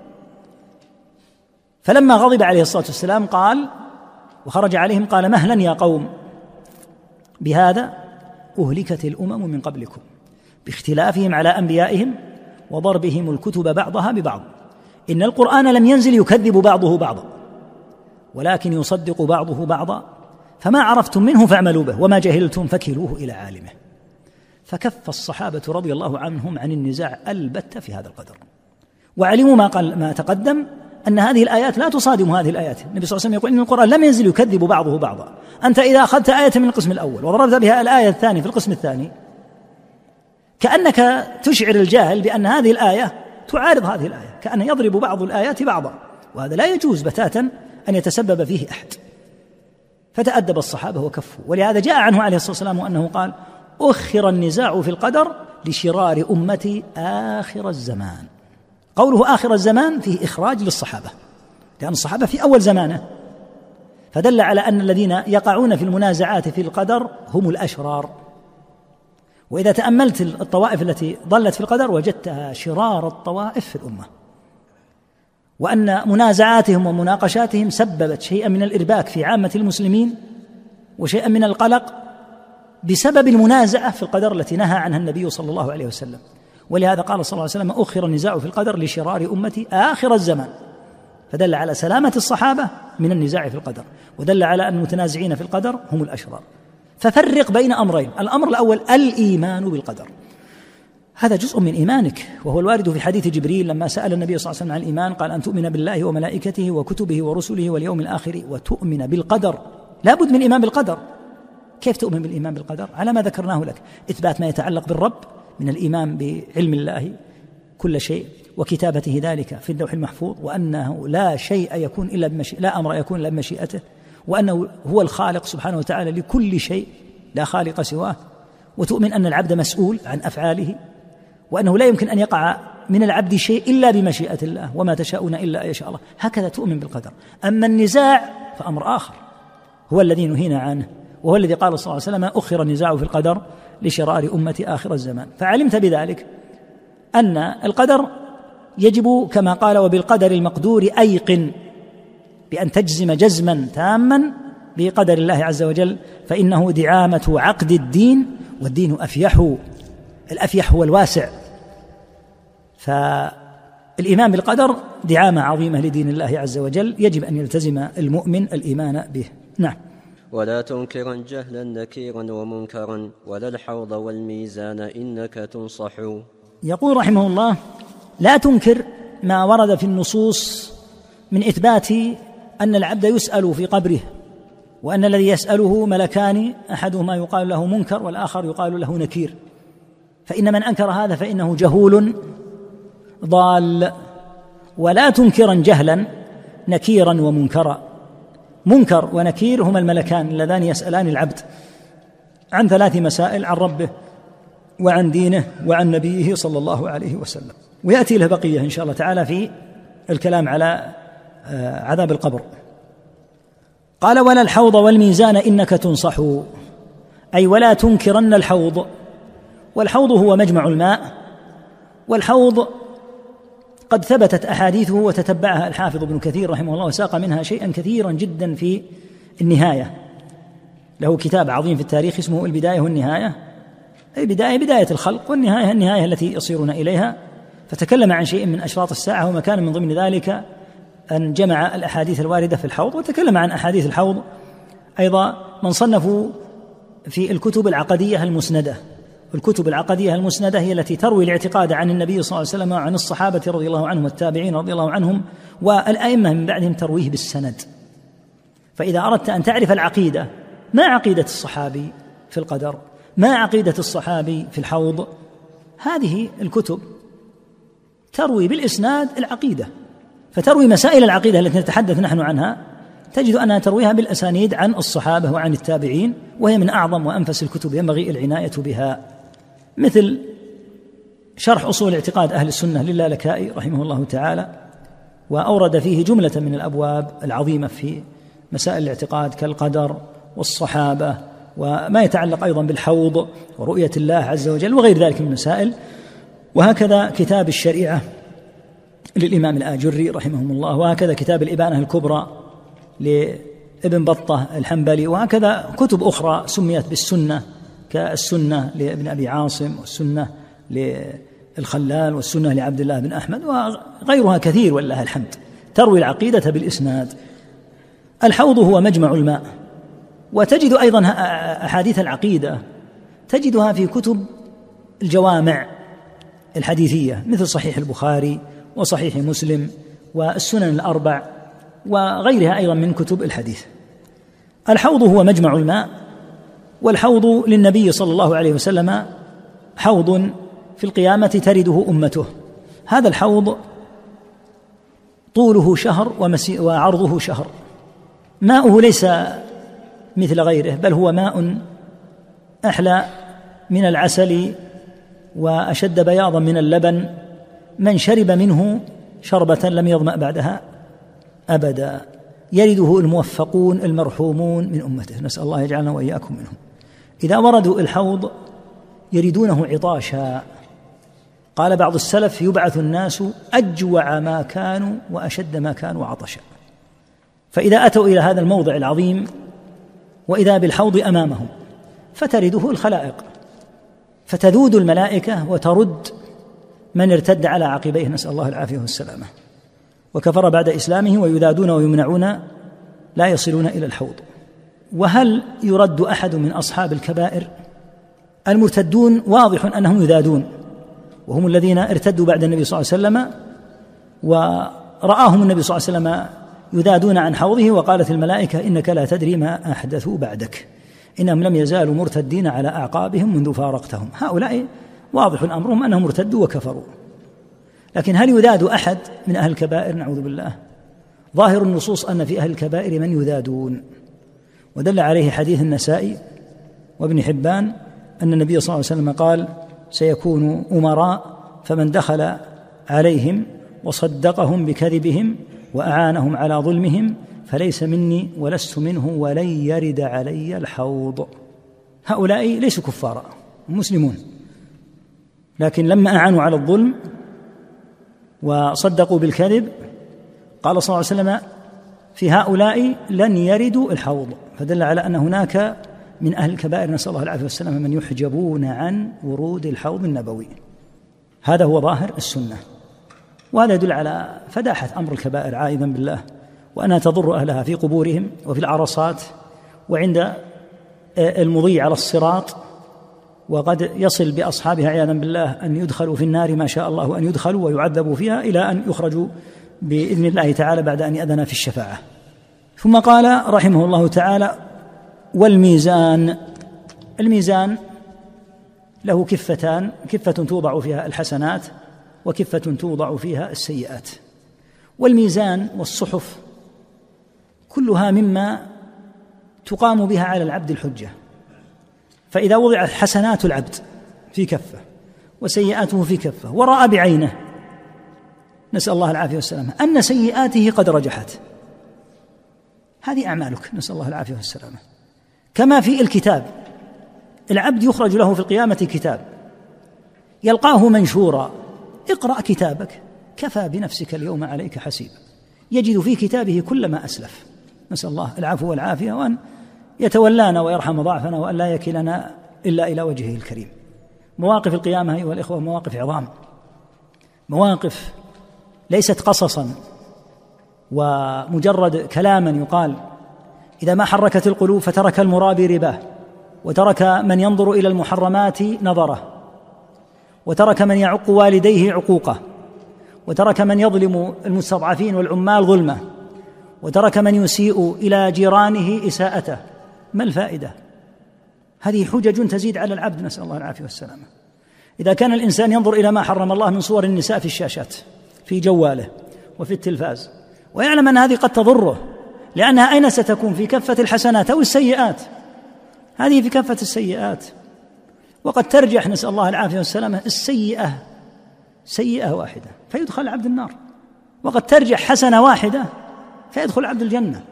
فلما غضب عليه الصلاة والسلام قال وخرج عليهم قال: مهلا يا قوم، بهذا أهلكت الأمم من قبلكم باختلافهم على أنبيائهم وضربهم الكتب بعضها ببعض، إن القرآن لم ينزل يكذب بعضه بعضا، ولكن يصدق بعضه بعضا، فما عرفتم منه فاعملوا به، وما جهلتم فكلوه إلى عالمه. فكف الصحابة رضي الله عنهم عن النزاع البتة في هذا القدر، وعلموا ما قال ما تقدم أن هذه الآيات لا تصادم هذه الآيات. النبي صلى الله عليه وسلم يقول إن القرآن لم ينزل يكذب بعضه بعضا. أنت إذا أخذت آية من القسم الأول وضربت بها الآية الثانية في القسم الثاني، كأنك تشعر الجاهل بأن هذه الآية تعارض هذه الآية، كأن يضرب بعض الآيات بعضا، وهذا لا يجوز بتاتا أن يتسبب فيه أحد. فتأدب الصحابة وكفوا، ولهذا جاء عنه عليه الصلاة والسلام أنه قال: أخر النزاع في القدر لشرار أمتي آخر الزمان. قوله آخر الزمان فيه إخراج للصحابة، لأن الصحابة في أول زمانه، فدل على أن الذين يقعون في المنازعات في القدر هم الأشرار. وإذا تأملت الطوائف التي ضلت في القدر وجدتها شرار الطوائف في الأمة، وأن منازعاتهم ومناقشاتهم سببت شيئا من الإرباك في عامة المسلمين وشيئا من القلق بسبب المنازعة في القدر التي نهى عنها النبي صلى الله عليه وسلم. ولهذا قال صلى الله عليه وسلم: أخر النزاع في القدر لشرار أمتي آخر الزمان. فدل على سلامة الصحابة من النزاع في القدر، ودل على أن المتنازعين في القدر هم الأشرار. ففرق بين أمرين: الأمر الأول الإيمان بالقدر، هذا جزء من إيمانك، وهو الوارد في حديث جبريل لما سأل النبي صلى الله عليه وسلم عن الإيمان قال: أن تؤمن بالله وملائكته وكتبه ورسله واليوم الآخر وتؤمن بالقدر. لا بد من الإيمان بالقدر. كيف تؤمن بالإيمان بالقدر؟ على ما ذكرناه لك: إثبات ما يتعلق بالرب من الإيمان بعلم الله كل شيء وكتابته ذلك في اللوح المحفوظ، وأنه لا شيء يكون إلا بمشيئته، لا أمر يكون إلا بمشيئته، وأنه هو الخالق سبحانه وتعالى لكل شيء لا خالق سواه، وتؤمن أن العبد مسؤول عن أفعاله، وأنه لا يمكن أن يقع من العبد شيء إلا بمشيئة الله، وما تشاءون إلا أن يشاء الله. هكذا تؤمن بالقدر. أما النزاع فأمر آخر هو الذي نهينا عنه، وهو الذي قال صلى الله عليه وسلم: أخر النزاع في القدر لشرار أمتي آخر الزمان. فعلمت بذلك أن القدر يجب كما قال: وبالقدر المقدور أيقن، بأن تجزم جزما تاما بقدر الله عز وجل، فإنه دعامة عقد الدين، والدين أفيح، الأفيح هو الواسع. فالإيمان بالقدر دعامة عظيمة لدين الله عز وجل، يجب أن يلتزم المؤمن الإيمان به. نعم. ولا تنكرا جهلا نكيرا ومنكرا، ولا الحوض والميزان إنك تنصح. يقول رحمه الله: لا تنكر ما ورد في النصوص من إثبات أن العبد يسأل في قبره، وأن الذي يسأله ملكان، أحدهما يقال له منكر والآخر يقال له نكير، فإن من أنكر هذا فإنه جهول ضال. ولا تنكرا جهلا نكيرا ومنكرا. منكر ونكير هما الملكان اللذان يسألان العبد عن ثلاث مسائل: عن ربه وعن دينه وعن نبيه صلى الله عليه وسلم، ويأتي له بقية إن شاء الله تعالى في الكلام على عذاب القبر. قال: ولا الحوض والميزان إنك تنصح، أي ولا تنكرن الحوض. والحوض هو مجمع الماء، والحوض قد ثبتت أحاديثه وتتبعها الحافظ ابن كثير رحمه الله وساق منها شيئا كثيرا جدا في النهاية. له كتاب عظيم في التاريخ اسمه البداية والنهاية، أي بداية بداية الخلق، والنهاية النهاية التي يصيرون إليها. فتكلم عن شيء من أشراط الساعة، وما كان من ضمن ذلك أن جمع الأحاديث الواردة في الحوض، وتكلم عن أحاديث الحوض أيضا من صنفوا في الكتب العقدية المسندة. الكتب العقدية المسندة هي التي تروي الاعتقاد عن النبي صلى الله عليه وسلم وعن الصحابة رضي الله عنهم والتابعين رضي الله عنهم والأئمة من بعدهم، ترويه بالسند. فإذا أردت أن تعرف العقيدة، ما عقيدة الصحابي في القدر، ما عقيدة الصحابي في الحوض، هذه الكتب تروي بالإسناد العقيدة، فتروي مسائل العقيدة التي نتحدث نحن عنها، تجد أنها ترويها بالأسانيد عن الصحابة وعن التابعين، وهي من أعظم وأنفس الكتب ينبغي العناية بها، مثل شرح أصول اعتقاد أهل السنة للالكائي رحمه الله تعالى، وأورد فيه جملة من الأبواب العظيمة في مسائل الاعتقاد كالقدر والصحابة وما يتعلق أيضا بالحوض ورؤية الله عز وجل وغير ذلك من المسائل. وهكذا كتاب الشريعة للإمام الآجري رحمه الله، وهكذا كتاب الإبانة الكبرى لابن بطة الحنبلي، وهكذا كتب أخرى سميت بالسنة كالسنة لابن أبي عاصم، والسنة للخلال، والسنة لعبد الله بن أحمد، وغيرها كثير ولله الحمد تروي العقيدة بالإسناد. الحوض هو مجمع الماء، وتجد أيضا أحاديث العقيدة تجدها في كتب الجوامع الحديثية مثل صحيح البخاري وصحيح مسلم والسنن الأربع وغيرها أيضا من كتب الحديث. الحوض هو مجمع الماء، والحوض للنبي صلى الله عليه وسلم حوض في القيامة ترده أمته. هذا الحوض طوله شهر وعرضه شهر، ماؤه ليس مثل غيره، بل هو ماء أحلى من العسل وأشد بياضا من اللبن، من شرب منه شربة لم يظمأ بعدها أبدا، يرده الموفقون المرحومون من أمته، نسأل الله يجعلنا وإياكم منهم. إذا وردوا الحوض يريدونه عطاشا، قال بعض السلف: يبعث الناس أجوع ما كانوا وأشد ما كانوا عطشا. فإذا أتوا إلى هذا الموضع العظيم وإذا بالحوض أمامهم فترده الخلائق، فتذود الملائكة وترد من ارتد على عقبيه، نسأل الله العافية والسلامة، وكفر بعد إسلامه، ويذادون ويمنعون لا يصلون إلى الحوض. وهل يرد أحد من أصحاب الكبائر؟ المرتدون واضح أنهم يذادون، وهم الذين ارتدوا بعد النبي صلى الله عليه وسلم، ورآهم النبي صلى الله عليه وسلم يذادون عن حوضه، وقالت الملائكة: إنك لا تدري ما أحدثوا بعدك، إنهم لم يزالوا مرتدين على أعقابهم منذ فارقتهم. هؤلاء واضح أمرهم أنهم ارتدوا وكفروا. لكن هل يذاد أحد من أهل الكبائر؟ نعوذ بالله. ظاهر النصوص أن في أهل الكبائر من يذادون، ودل عليه حديث النسائي وابن حبان أن النبي صلى الله عليه وسلم قال: سيكون أمراء فمن دخل عليهم وصدقهم بكذبهم وأعانهم على ظلمهم فليس مني ولست منه ولن يرد علي الحوض. هؤلاء ليسوا كفارا، مسلمون، لكن لما أعانوا على الظلم وصدقوا بالكذب قال صلى الله عليه وسلم في هؤلاء لن يردوا الحوض، فدل على أن هناك من أهل الكبائر نسأل الله العافية والسلامة من يحجبون عن ورود الحوض النبوي. هذا هو ظاهر السنة، وهذا يدل على فداحة أمر الكبائر عائذا بالله، وأنها تضر أهلها في قبورهم وفي العرصات وعند المضي على الصراط، وقد يصل بأصحابها عياذا بالله أن يدخلوا في النار ما شاء الله أن يدخلوا ويعذبوا فيها إلى أن يخرجوا بإذن الله تعالى بعد أن يأذن في الشفاعة. ثم قال رحمه الله تعالى: والميزان. الميزان له كفتان، كفة توضع فيها الحسنات وكفة توضع فيها السيئات. والميزان والصحف كلها مما تقام بها على العبد الحجة، فإذا وضعت حسنات العبد في كفة وسيئاته في كفة ورأى بعينه نسأل الله العافية والسلامة أن سيئاته قد رجحت، هذه أعمالك نسأل الله العافية والسلامة. كما في الكتاب، العبد يخرج له في القيامة كتاب يلقاه منشورا: اقرأ كتابك كفى بنفسك اليوم عليك حسيبا، يجد في كتابه كل ما أسلف، نسأل الله العفو والعافية، وأن يتولانا ويرحم ضعفنا، وأن لا يكلنا إلا إلى وجهه الكريم. مواقف القيامة أيها الإخوة مواقف عظام، مواقف ليست قصصا ومجرد كلاما يقال. إذا ما حركت القلوب فترك المرابي رباه، وترك من ينظر إلى المحرمات نظره، وترك من يعق والديه عقوقه، وترك من يظلم المستضعفين والعمال ظلمه، وترك من يسيء إلى جيرانه إساءته، ما الفائدة؟ هذه حجج تزيد على العبد نسأل الله العافية والسلامة. إذا كان الإنسان ينظر إلى ما حرم الله من صور النساء في الشاشات في جواله وفي التلفاز، ويعلم أن هذه قد تضره، لأنها أين ستكون؟ في كفة الحسنات أو السيئات؟ هذه في كفة السيئات. وقد ترجح، نسأل الله العافية والسلامة، السيئة سيئة واحدة فيدخل عبد النار، وقد ترجح حسنة واحدة فيدخل عبد الجنة.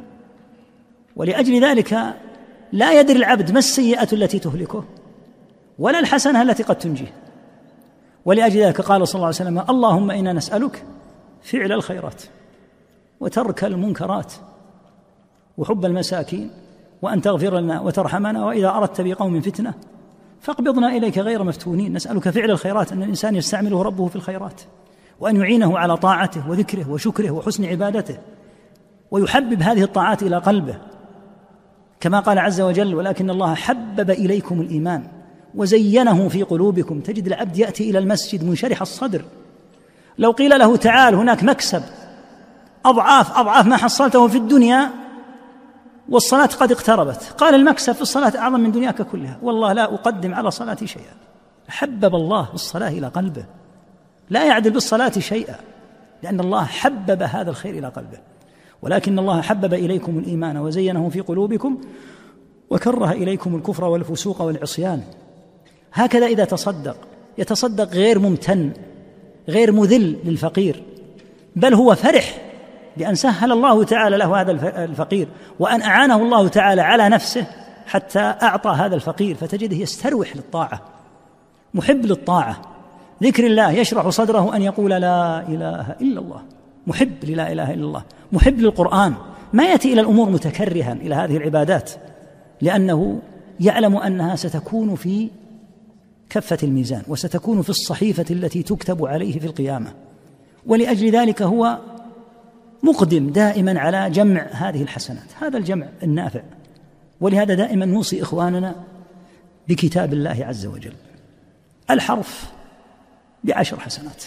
ولأجل ذلك لا يدري العبد ما السيئة التي تهلكه ولا الحسنة التي قد تنجيه. ولأجل ذلك قال صلى الله عليه وسلم: اللهم إنا نسألك فعل الخيرات وترك المنكرات وحب المساكين وأن تغفر لنا وترحمنا، وإذا أردت بقوم فتنة فاقبضنا إليك غير مفتونين. نسألك فعل الخيرات، أن الإنسان يستعمله ربه في الخيرات، وأن يعينه على طاعته وذكره وشكره وحسن عبادته، ويحبب هذه الطاعات إلى قلبه، كما قال عز وجل: ولكن الله حبب إليكم الإيمان وزينه في قلوبكم. تجد العبد يأتي إلى المسجد منشرح الصدر، لو قيل له: تعال هناك مكسب أضعاف أضعاف ما حصلته في الدنيا والصلاة قد اقتربت، قال: المكسب في الصلاة أعظم من دنياك كلها، والله لا أقدم على صلاتي شيئا. حبب الله الصلاة إلى قلبه، لا يعدل بالصلاة شيئا، لأن الله حبب هذا الخير إلى قلبه. ولكن الله حبب إليكم الإيمان وزينه في قلوبكم وكره إليكم الكفر والفسوق والعصيان. هكذا إذا تصدق يتصدق غير ممتن، غير مذل للفقير، بل هو فرح بأن سهل الله تعالى له هذا الفقير، وأن أعانه الله تعالى على نفسه حتى أعطى هذا الفقير، فتجده يستروح للطاعة، محب للطاعة، ذكر الله يشرح صدره أن يقول لا إله إلا الله، محب للا إله إلا الله، محب للقرآن، ما يأتي إلى الأمور متكرها إلى هذه العبادات، لأنه يعلم أنها ستكون في كفة الميزان وستكون في الصحيفة التي تكتب عليه في القيامة. ولأجل ذلك هو مقدم دائما على جمع هذه الحسنات، هذا الجمع النافع. ولهذا دائما نوصي إخواننا بكتاب الله عز وجل، الحرف بعشر حسنات.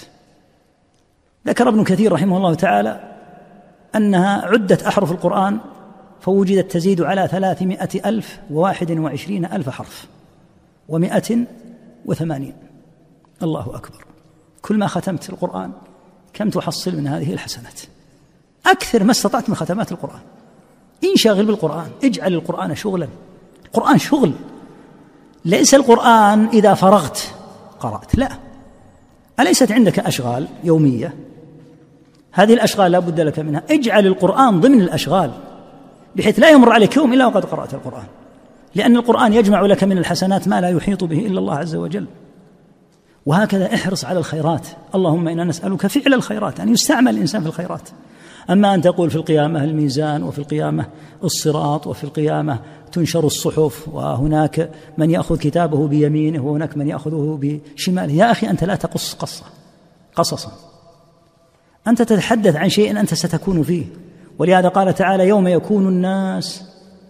ذكر ابن كثير رحمه الله تعالى أنها عدت أحرف القرآن فوجدت تزيد على ثلاثمائة ألف وواحد وعشرين ألف حرف ومائة وثمانين. الله أكبر، كل ما ختمت القرآن كم تحصل من هذه الحسنات؟ أكثر ما استطعت من ختمات القرآن. انشغل بالقرآن، اجعل القرآن شغلا. القرآن شغل، ليس القرآن إذا فرغت قرأت، لا. أليست عندك أشغال يومية؟ هذه الأشغال لا بد لك منها، اجعل القرآن ضمن الأشغال بحيث لا يمر عليك يوم إلا وقد قرأت القرآن، لأن القرآن يجمع لك من الحسنات ما لا يحيط به إلا الله عز وجل. وهكذا احرص على الخيرات، اللهم إنا نسألك فعل الخيرات، أن يستعمل الإنسان في الخيرات. أما أن تقول في القيامة الميزان، وفي القيامة الصراط، وفي القيامة تنشر الصحف، وهناك من يأخذ كتابه بيمينه وهناك من يأخذه بشماله، يا أخي أنت لا تقص قصة قصصا، أنت تتحدث عن شيء أنت ستكون فيه. ولهذا قال تعالى: يوم يكون الناس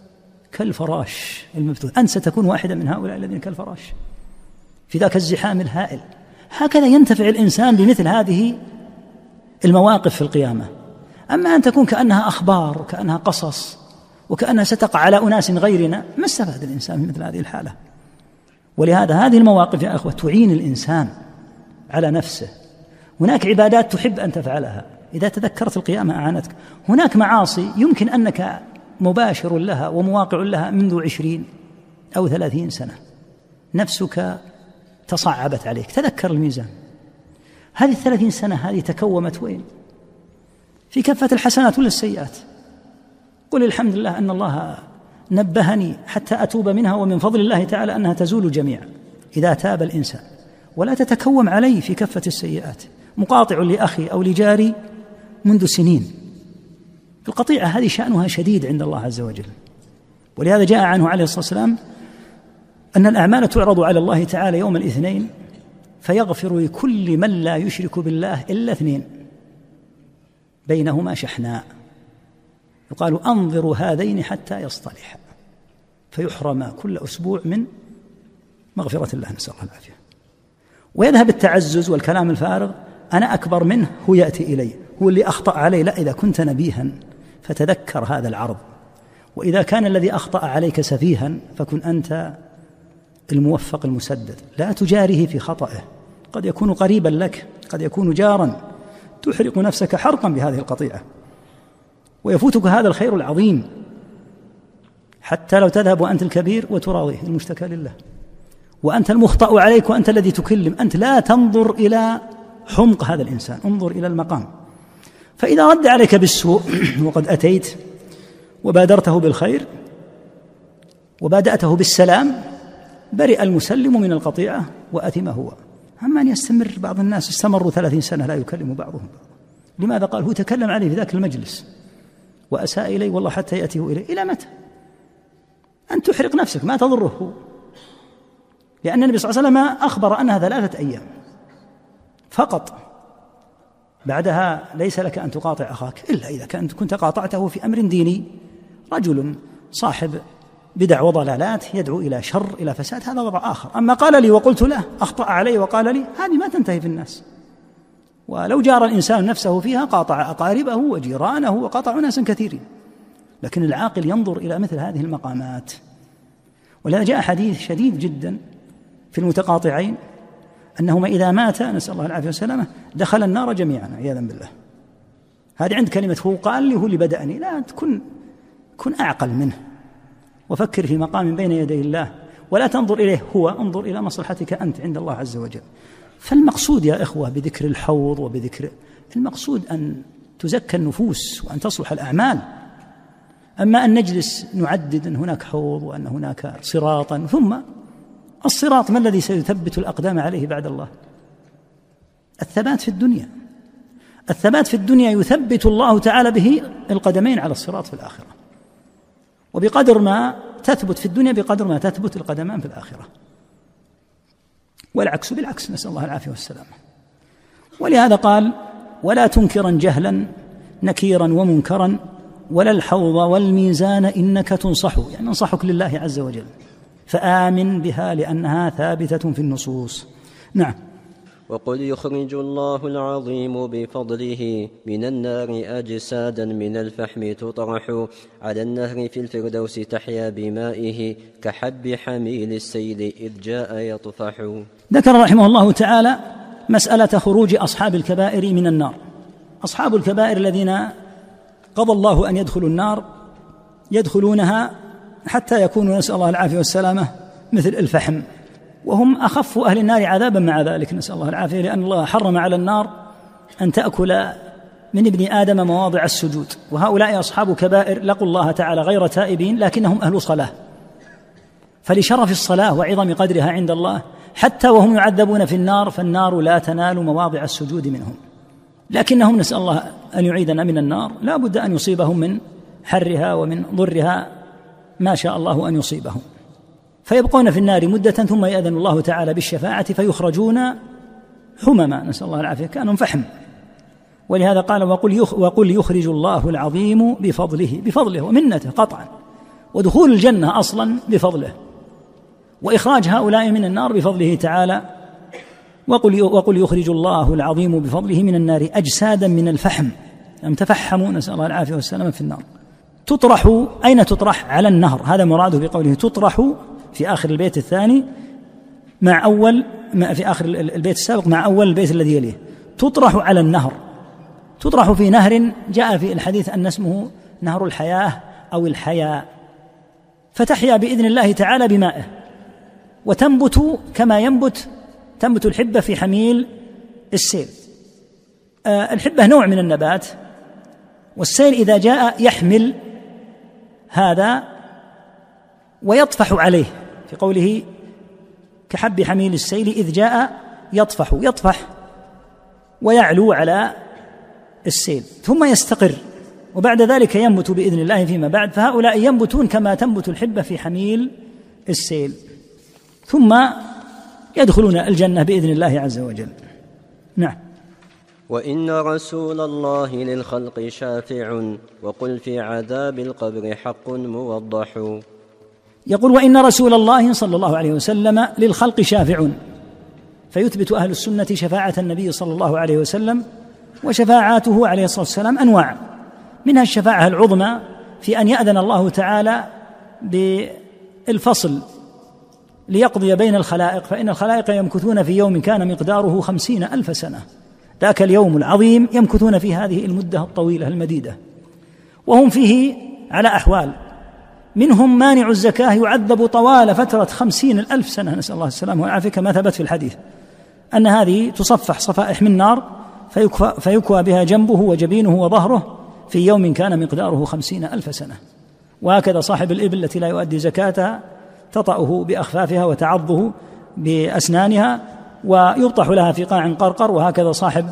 كالفراش المبثوث، أنت ستكون واحدا من هؤلاء الذين كالفراش في ذاك الزحام الهائل. هكذا ينتفع الإنسان بمثل هذه المواقف في القيامة. أما أن تكون كأنها أخبار وكأنها قصص وكأنها ستقع على أناس غيرنا، ما استفاد الإنسان من مثل هذه الحالة. ولهذا هذه المواقف يا أخوة تعين الإنسان على نفسه. هناك عبادات تحب أن تفعلها، إذا تذكرت القيامة أعانتك. هناك معاصي يمكن أنك مباشر لها ومواقع لها منذ عشرين أو ثلاثين سنة، نفسك تصعبت عليك، تذكر الميزان. هذه الثلاثين سنة هذه تكومت وين؟ في كفة الحسنات ولا السيئات؟ قل الحمد لله أن الله نبهني حتى أتوب منها، ومن فضل الله تعالى أنها تزول جميعا إذا تاب الإنسان، ولا تتكوم عليه في كفة السيئات. مقاطع لأخي أو لجاري منذ سنين، القطيعة هذه شأنها شديد عند الله عز وجل. ولهذا جاء عنه عليه الصلاة والسلام أن الأعمال تعرض على الله تعالى يوم الاثنين فيغفر لكل من لا يشرك بالله إلا اثنين بينهما شحناء، يقال: أنظروا هذين حتى يصطلحا، فيحرم كل أسبوع من مغفرة الله، نسأل الله العافية. ويذهب التعزز والكلام الفارغ: أنا أكبر منه، هو يأتي إلي، هو اللي أخطأ علي. لا، إذا كنت نبيها فتذكر هذا العرض، وإذا كان الذي أخطأ عليك سفيها فكن أنت الموفق المسدد، لا تجاريه في خطأه، قد يكون قريبا لك، قد يكون جارا، تحرق نفسك حرقا بهذه القطيعة. ويفوتك هذا الخير العظيم، حتى لو تذهب وأنت الكبير وتراضيه، المشتكى لله، وأنت المخطئ عليك وأنت الذي تكلم، أنت لا تنظر إلى حمق هذا الإنسان، انظر إلى المقام. فإذا رد عليك بالسوء وقد أتيت وبادرته بالخير وبادأته بالسلام، برئ المسلم من القطيعة وأثم هو. أما أن يستمر بعض الناس استمروا ثلاثين سنة لا يكلم بعضهم بعض. لماذا؟ قال هو تكلم عليه في ذاك المجلس وأساء إليه والله حتى يأتيه إليه. إلى متى؟ أن تحرق نفسك، ما تضره، لأن النبي صلى الله عليه وسلم أخبر أنها ثلاثة أيام فقط، بعدها ليس لك أن تقاطع أخاك إلا إذا كنت قاطعته في أمر ديني، رجل صاحب بدع وضلالات يدعو إلى شر إلى فساد، هذا وضع آخر. أما قال لي وقلت له، أخطأ علي وقال لي، هذه ما تنتهي في الناس. ولو جار الإنسان نفسه فيها قاطع أقاربه وجيرانه وقاطع ناسا كثيرين، لكن العاقل ينظر إلى مثل هذه المقامات. ولهذا جاء حديث شديد جدا في المتقاطعين أنهما إذا مات نسأل الله العافية والسلامة دخل النار جميعا عياذا بالله. هذه عند كلمة هو قال لي هو اللي بدأني، لا، تكون كن أعقل منه وفكر في مقام بين يدي الله، ولا تنظر إليه هو، انظر إلى مصلحتك أنت عند الله عز وجل. فالمقصود يا إخوة بذكر الحوض وبذكر المقصود أن تزكى النفوس وأن تصلح الأعمال. أما أن نجلس نعدد أن هناك حوض وأن هناك صراطا، ثم الصراط ما الذي سيثبت الأقدام عليه بعد الله؟ الثبات في الدنيا. الثبات في الدنيا يثبت الله تعالى به القدمين على الصراط في الآخرة، وبقدر ما تثبت في الدنيا بقدر ما تثبت القدمان في الآخرة، والعكس بالعكس، نسأل الله العافية والسلامة. ولهذا قال ولا تنكرا جهلا نكيرا ومنكرا ولا الحوض والميزان إنك تنصح، يعني ننصحك لله عز وجل، فآمن بها لأنها ثابتة في النصوص. نعم. وقل يخرج الله العظيم بفضله من النار أجسادا من الفحم تطرح على النهر في الفردوس تحيا بمائه كحب حميل السيل إذ جاء يطفح. ذكر رحمه الله تعالى مسألة خروج أصحاب الكبائر من النار. أصحاب الكبائر الذين قضى الله أن يدخلوا النار يدخلونها حتى يكونوا نسأل الله العافية والسلامة مثل الفحم، وهم أخف أهل النار عذابا مع ذلك، نسأل الله العافية، لأن الله حرم على النار أن تأكل من ابن آدم مواضع السجود. وهؤلاء أصحاب كبائر لقوا الله تعالى غير تائبين لكنهم أهل صلاة، فلشرف الصلاة وعظم قدرها عند الله حتى وهم يعذبون في النار فالنار لا تنال مواضع السجود منهم، لكنهم نسأل الله أن يعيدنا من النار لا بد أن يصيبهم من حرها ومن ضرها ما شاء الله أن يصيبهم، فيبقون في النار مدة ثم يأذن الله تعالى بالشفاعة فيخرجون حمما، نسأل الله العافية، كانوا فحم. ولهذا قال وقل يخرج الله العظيم بفضله، بفضله ومنته قطعا، ودخول الجنة أصلا بفضله، وإخراج هؤلاء من النار بفضله تعالى. وقل, وقل يخرج الله العظيم بفضله من النار أجسادا من الفحم، يعني تفحموا نسأل الله العافية والسلامة في النار. تطرح، أين تطرح؟ على النهر، هذا مراده بقوله تطرح في آخر البيت الثاني مع أول في آخر البيت السابق مع أول البيت الذي يليه، تطرح على النهر. تطرح في نهر جاء في الحديث أن اسمه نهر الحياة أو الحياة، فتحيا بإذن الله تعالى بمائه، وتنبت كما ينبت تنبت الحبة في حميل السيل. آه الحبة نوع من النبات، والسيل إذا جاء يحمل هذا ويطفح عليه، في قوله كحب حميل السيل إذ جاء يطفح، يطفح ويعلو على السيل ثم يستقر، وبعد ذلك ينبت بإذن الله فيما بعد. فهؤلاء ينبتون كما تنبت الحبة في حميل السيل، ثم يدخلون الجنة بإذن الله عز وجل. نعم. وإن رسول الله للخلق شافع وقل في عذاب القبر حق موضح. يقول وإن رسول الله صلى الله عليه وسلم للخلق شافع، فيثبت أهل السنة شفاعة النبي صلى الله عليه وسلم، وشفاعاته عليه الصلاة والسلام أنواع، منها الشفاعة العظمى في أن يأذن الله تعالى بالفصل ليقضي بين الخلائق، فإن الخلائق يمكثون في يوم كان مقداره خمسين ألف سنة، ذاك اليوم العظيم يمكثون في هذه المدة الطويلة المديدة. وهم فيه على أحوال، منهم مانع الزكاة يعذب طوال فترة خمسين ألف سنة، نسأل الله السلامة والعافية، كما ثبت في الحديث أن هذه تصفح صفائح من نار فيكوى, فيكوى بها جنبه وجبينه وظهره في يوم كان مقداره خمسين ألف سنة. وهكذا صاحب الإبل التي لا يؤدي زكاتها تطأه بأخفافها وتعضه بأسنانها ويبطح لها في قاع قرقر. وهكذا صاحب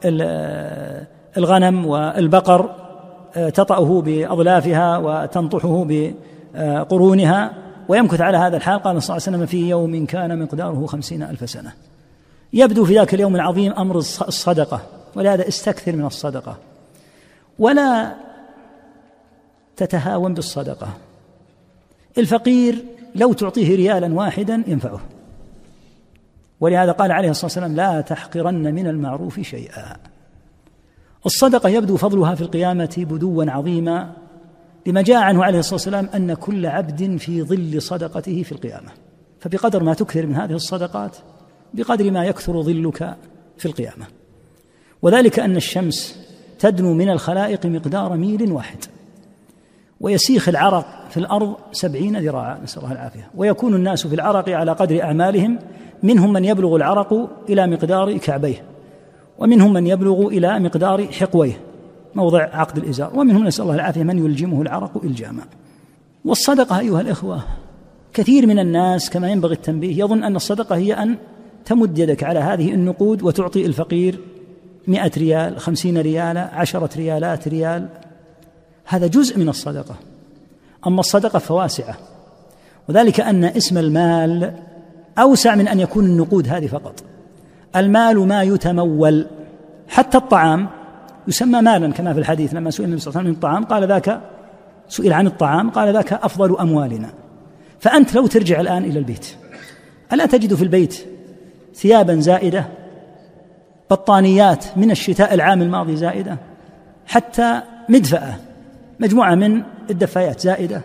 الغنم والبقر تطأه بأظلافها وتنطحه بقرونها ويمكث على هذا الحال. قال صلى الله عليه وسلم في يوم كان مقداره خمسين ألف سنة. يبدو في ذاك اليوم العظيم أمر الصدقة، ولهذا استكثر من الصدقة ولا تتهاون بالصدقة. الفقير لو تعطيه ريالا واحدا ينفعه، ولهذا قال عليه الصلاة والسلام لا تحقرن من المعروف شيئا. الصدقة يبدو فضلها في القيامة بدوا عظيما، لما جاء عنه عليه الصلاة والسلام أن كل عبد في ظل صدقته في القيامة، فبقدر ما تكثر من هذه الصدقات بقدر ما يكثر ظلك في القيامة. وذلك أن الشمس تدنو من الخلائق مقدار ميل واحد، ويسيخ العرق في الأرض سبعين ذراعا، نسأل الله العافية، ويكون الناس في العرق على قدر أعمالهم، منهم من يبلغ العرق إلى مقدار كعبيه، ومنهم من يبلغ إلى مقدار حقويه موضع عقد الإزار، ومنهم نسأل الله العافية من يلجمه العرق إلجاما. والصدقة أيها الإخوة، كثير من الناس كما ينبغي التنبيه يظن أن الصدقة هي أن تمد يدك على هذه النقود وتعطي الفقير مئة ريال، خمسين ريال، عشرة ريالات، ريال. هذا جزء من الصدقة، أما الصدقة فواسعة، وذلك أن اسم المال أوسع من أن يكون النقود هذه فقط. المال ما يتمول، حتى الطعام يسمى مالا كما في الحديث لما سئل النبي صلى الله عليه وسلم عن الطعام قال ذاك، سئل عن الطعام قال ذاك أفضل أموالنا. فأنت لو ترجع الآن إلى البيت ألا تجد في البيت ثيابا زائدة، بطانيات من الشتاء العام الماضي زائدة، حتى مدفأة مجموعة من الدفايات زائدة،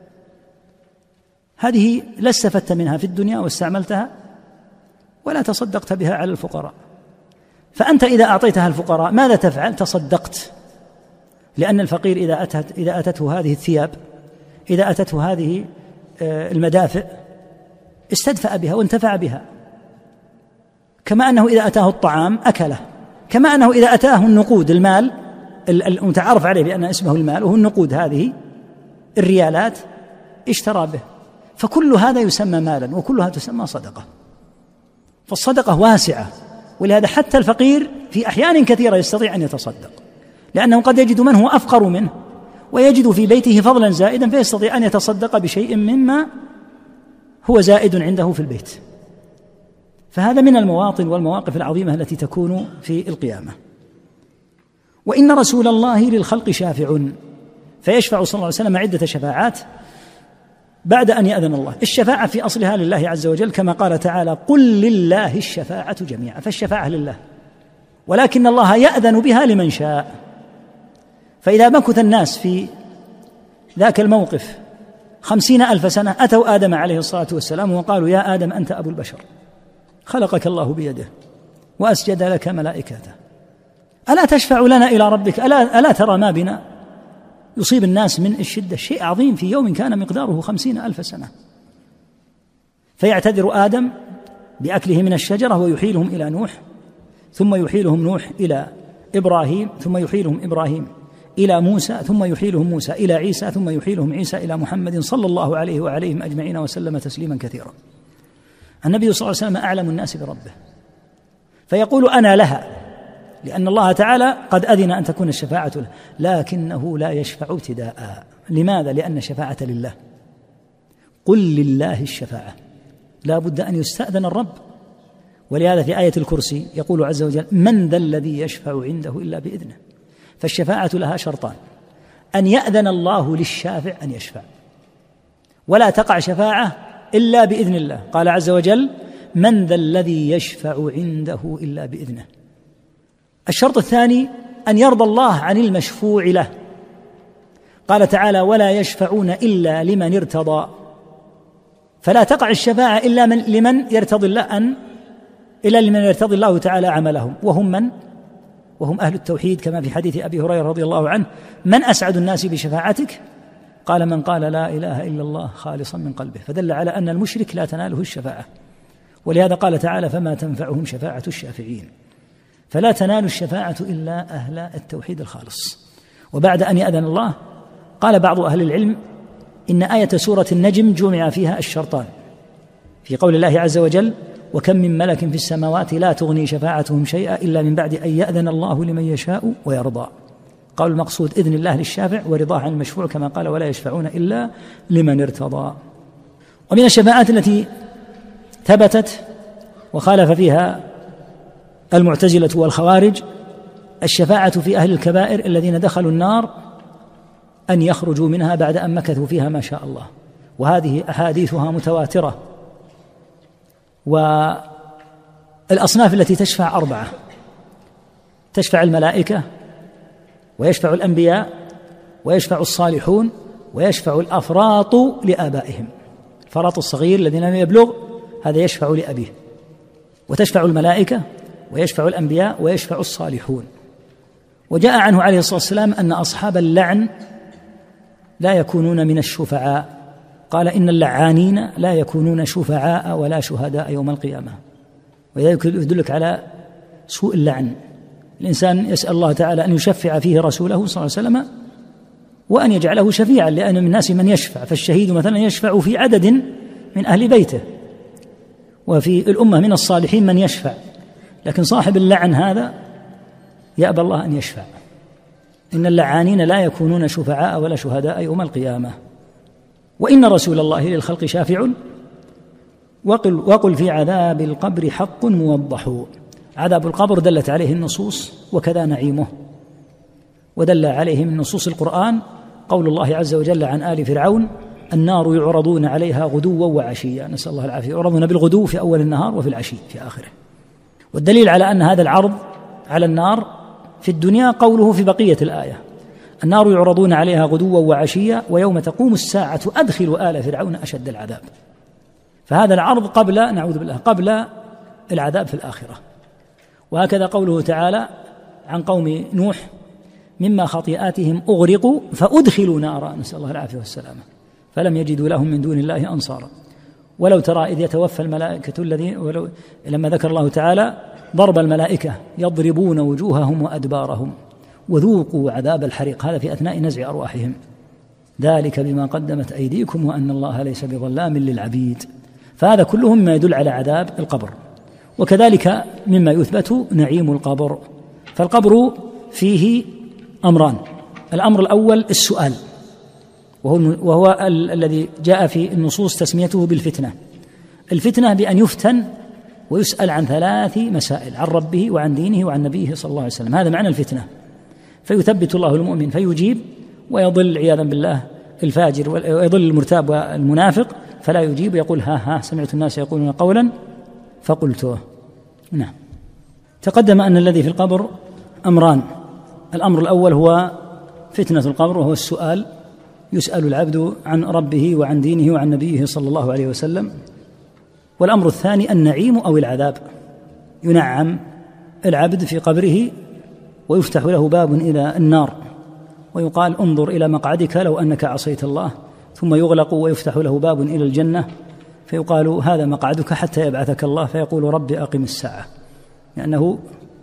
هذه لا استفدت منها في الدنيا واستعملتها ولا تصدقت بها على الفقراء. فأنت إذا أعطيتها الفقراء ماذا تفعل؟ تصدقت، لأن الفقير إذا أتت إذا أتته هذه الثياب، إذا أتته هذه المدافئ استدفأ بها وانتفع بها، كما أنه إذا أتاه الطعام أكله، كما أنه إذا أتاه النقود المال المتعارف عليه بأن اسمه المال وهو النقود هذه الريالات اشترى به. فكل هذا يسمى مالا وكلها تسمى صدقة. فالصدقة واسعة، ولهذا حتى الفقير في أحيان كثيرة يستطيع أن يتصدق، لأنه قد يجد من هو أفقر منه ويجد في بيته فضلا زائدا فيستطيع أن يتصدق بشيء مما هو زائد عنده في البيت. فهذا من المواطن والمواقف العظيمة التي تكون في القيامة. وإن رسول الله للخلق شافع، فيشفع صلى الله عليه وسلم عدة شفاعات بعد أن يأذن الله. الشفاعة في أصلها لله عز وجل، كما قال تعالى قل لله الشفاعة جميعا، فالشفاعة لله، ولكن الله يأذن بها لمن شاء. فإذا مكث الناس في ذاك الموقف خمسين ألف سنة أتوا آدم عليه الصلاة والسلام وقالوا يا آدم أنت أبو البشر، خلقك الله بيده وأسجد لك ملائكته، ألا تشفع لنا إلى ربك؟ ألا, ألا ترى ما بنا؟ يصيب الناس من الشدة شيء عظيم في يوم كان مقداره خمسين ألف سنة. فيعتذر آدم بأكله من الشجرة ويحيلهم إلى نوح، ثم يحيلهم نوح إلى إبراهيم، ثم يحيلهم إبراهيم إلى موسى، ثم يحيلهم موسى إلى عيسى، ثم يحيلهم عيسى إلى محمد صلى الله عليه وعليهم أجمعين وسلم تسليما كثيرا. النبي صلى الله عليه وسلم أعلم الناس بربه، فيقول أنا لها، لأن الله تعالى قد أذن أن تكون الشفاعة له، لكنه لا يشفع ابتداء. لماذا؟ لأن الشفاعة لله. قل لله الشفاعة، لا بد أن يستأذن الرب. ولهذا في آية الكرسي يقول عز وجل من ذا الذي يشفع عنده إلا بإذنه. فالشفاعة لها شرطان: أن يأذن الله للشافع أن يشفع، ولا تقع شفاعة إلا بإذن الله. قال عز وجل من ذا الذي يشفع عنده إلا بإذنه. الشرط الثاني أن يرضى الله عن المشفوع له. قال تعالى ولا يشفعون إلا لمن ارتضى، فلا تقع الشفاعة إلا من لمن يرتضي الله أن إلا لمن يرتضي الله تعالى عملهم، وهم من؟ وهم أهل التوحيد كما في حديث أبي هريرة رضي الله عنه: من أسعد الناس بشفاعتك؟ قال: من قال لا إله إلا الله خالصا من قلبه. فدل على أن المشرك لا تناله الشفاعة، ولهذا قال تعالى: فما تنفعهم شفاعة الشافعين. فلا تنال الشفاعة إلا أهل التوحيد الخالص. وبعد أن يأذن الله قال بعض أهل العلم إن آية سورة النجم جمع فيها الشرطان في قول الله عز وجل: وكم من ملك في السماوات لا تغني شفاعتهم شيئا إلا من بعد أن يأذن الله لمن يشاء ويرضى. قال المقصود إذن الله للشافع ورضاه عن المشفوع، كما قال: ولا يشفعون إلا لمن ارتضى. ومن الشفاعات التي ثبتت وخالف فيها المعتزلة والخوارج الشفاعة في أهل الكبائر الذين دخلوا النار أن يخرجوا منها بعد أن مكثوا فيها ما شاء الله، وهذه أحاديثها متواترة. والأصناف التي تشفع أربعة: تشفع الملائكة، ويشفع الأنبياء، ويشفع الصالحون، ويشفع الأفراط لآبائهم. الفراط الصغير الذين لم يبلغ هذا يشفع لأبيه. وتشفع الملائكة، ويشفع الأنبياء، ويشفع الصالحون. وجاء عنه عليه الصلاة والسلام أن أصحاب اللعن لا يكونون من الشفعاء، قال: إن اللعانين لا يكونون شفعاء ولا شهداء يوم القيامة. وذلك يدلك على سوء اللعن. الإنسان يسأل الله تعالى أن يشفع فيه رسوله صلى الله عليه وسلم وأن يجعله شفيعا، لأن من الناس من يشفع، فالشهيد مثلا يشفع في عدد من أهل بيته، وفي الأمة من الصالحين من يشفع، لكن صاحب اللعن هذا يأبى الله أن يشفع. إن اللعانين لا يكونون شفعاء ولا شهداء يوم القيامة. وإن رسول الله للخلق شافع، وقل, وقل في عذاب القبر حق موضح. عذاب القبر دلت عليه النصوص، وكذا نعيمه. ودل عليه من نصوص القرآن قول الله عز وجل عن آل فرعون: النار يعرضون عليها غدوا وعشيا، نسأل الله العافية. يعرضون بالغدو في أول النهار وفي العشي في آخره. والدليل على أن هذا العرض على النار في الدنيا قوله في بقية الآية: النار يعرضون عليها غدوا وعشيا ويوم تقوم الساعة أدخلوا آل فرعون أشد العذاب. فهذا العرض قبل، نعوذ بالله، قبل العذاب في الآخرة. وهكذا قوله تعالى عن قوم نوح: مما خطيئاتهم أغرقوا فأدخلوا نارا، نسأل الله العافية والسلامة، فلم يجدوا لهم من دون الله أنصارا. ولو ترى إذ يتوفى الملائكة الذين، ولو لما ذكر الله تعالى ضرب الملائكة يضربون وجوههم وأدبارهم وذوقوا عذاب الحريق، هذا في أثناء نزع أرواحهم، ذلك بما قدمت أيديكم وأن الله ليس بظلام للعبيد. فهذا كله مما يدل على عذاب القبر. وكذلك مما يثبت نعيم القبر. فالقبر فيه أمران: الأمر الأول السؤال، وهو, وهو ال- الذي جاء في النصوص تسميته بالفتنة. الفتنة بأن يفتن ويسأل عن ثلاث مسائل: عن ربه وعن دينه وعن نبيه صلى الله عليه وسلم. هذا معنى الفتنة. فيثبت الله المؤمن فيجيب، ويضل عياذا بالله الفاجر، ويضل المرتاب والمنافق فلا يجيب، يقول: ها ها سمعت الناس يقولون قولا فقلته. نعم. تقدم أن الذي في القبر أمران: الأمر الأول هو فتنة القبر، وهو السؤال، يسأل العبد عن ربه وعن دينه وعن نبيه صلى الله عليه وسلم. والأمر الثاني النعيم أو العذاب، ينعم العبد في قبره ويفتح له باب إلى النار ويقال: انظر إلى مقعدك لو أنك عصيت الله، ثم يغلق ويفتح له باب إلى الجنة فيقال: هذا مقعدك حتى يبعثك الله، فيقول: رب أقم الساعة، لأنه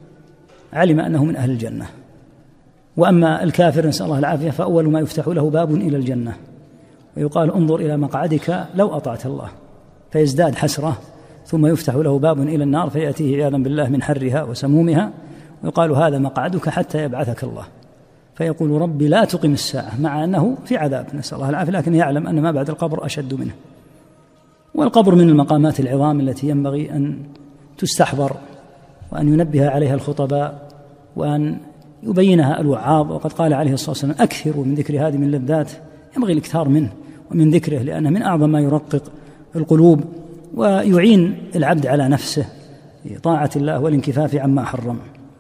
علم أنه من أهل الجنة. وأما الكافر نسأل الله العافية فأول ما يفتح له باب إلى الجنة ويقال: انظر إلى مقعدك لو أطعت الله، فيزداد حسرة، ثم يفتح له باب إلى النار فيأتيه عياذا بالله من حرها وسمومها ويقال: هذا مقعدك حتى يبعثك الله، فيقول: ربي لا تقم الساعة، مع أنه في عذاب نسأل الله العافية، لكن يعلم أن ما بعد القبر أشد منه. والقبر من المقامات العظام التي ينبغي أن تستحضر وأن ينبه عليها الخطباء وأن يبينها الوعاظ. وقد قال عليه الصلاة والسلام: أكثروا من ذكر هذه من اللذات، ينبغي الاكثار منه ومن ذكره، لأنه من أعظم ما يرقق القلوب ويعين العبد على نفسه طاعة الله والانكفاف عما حرم.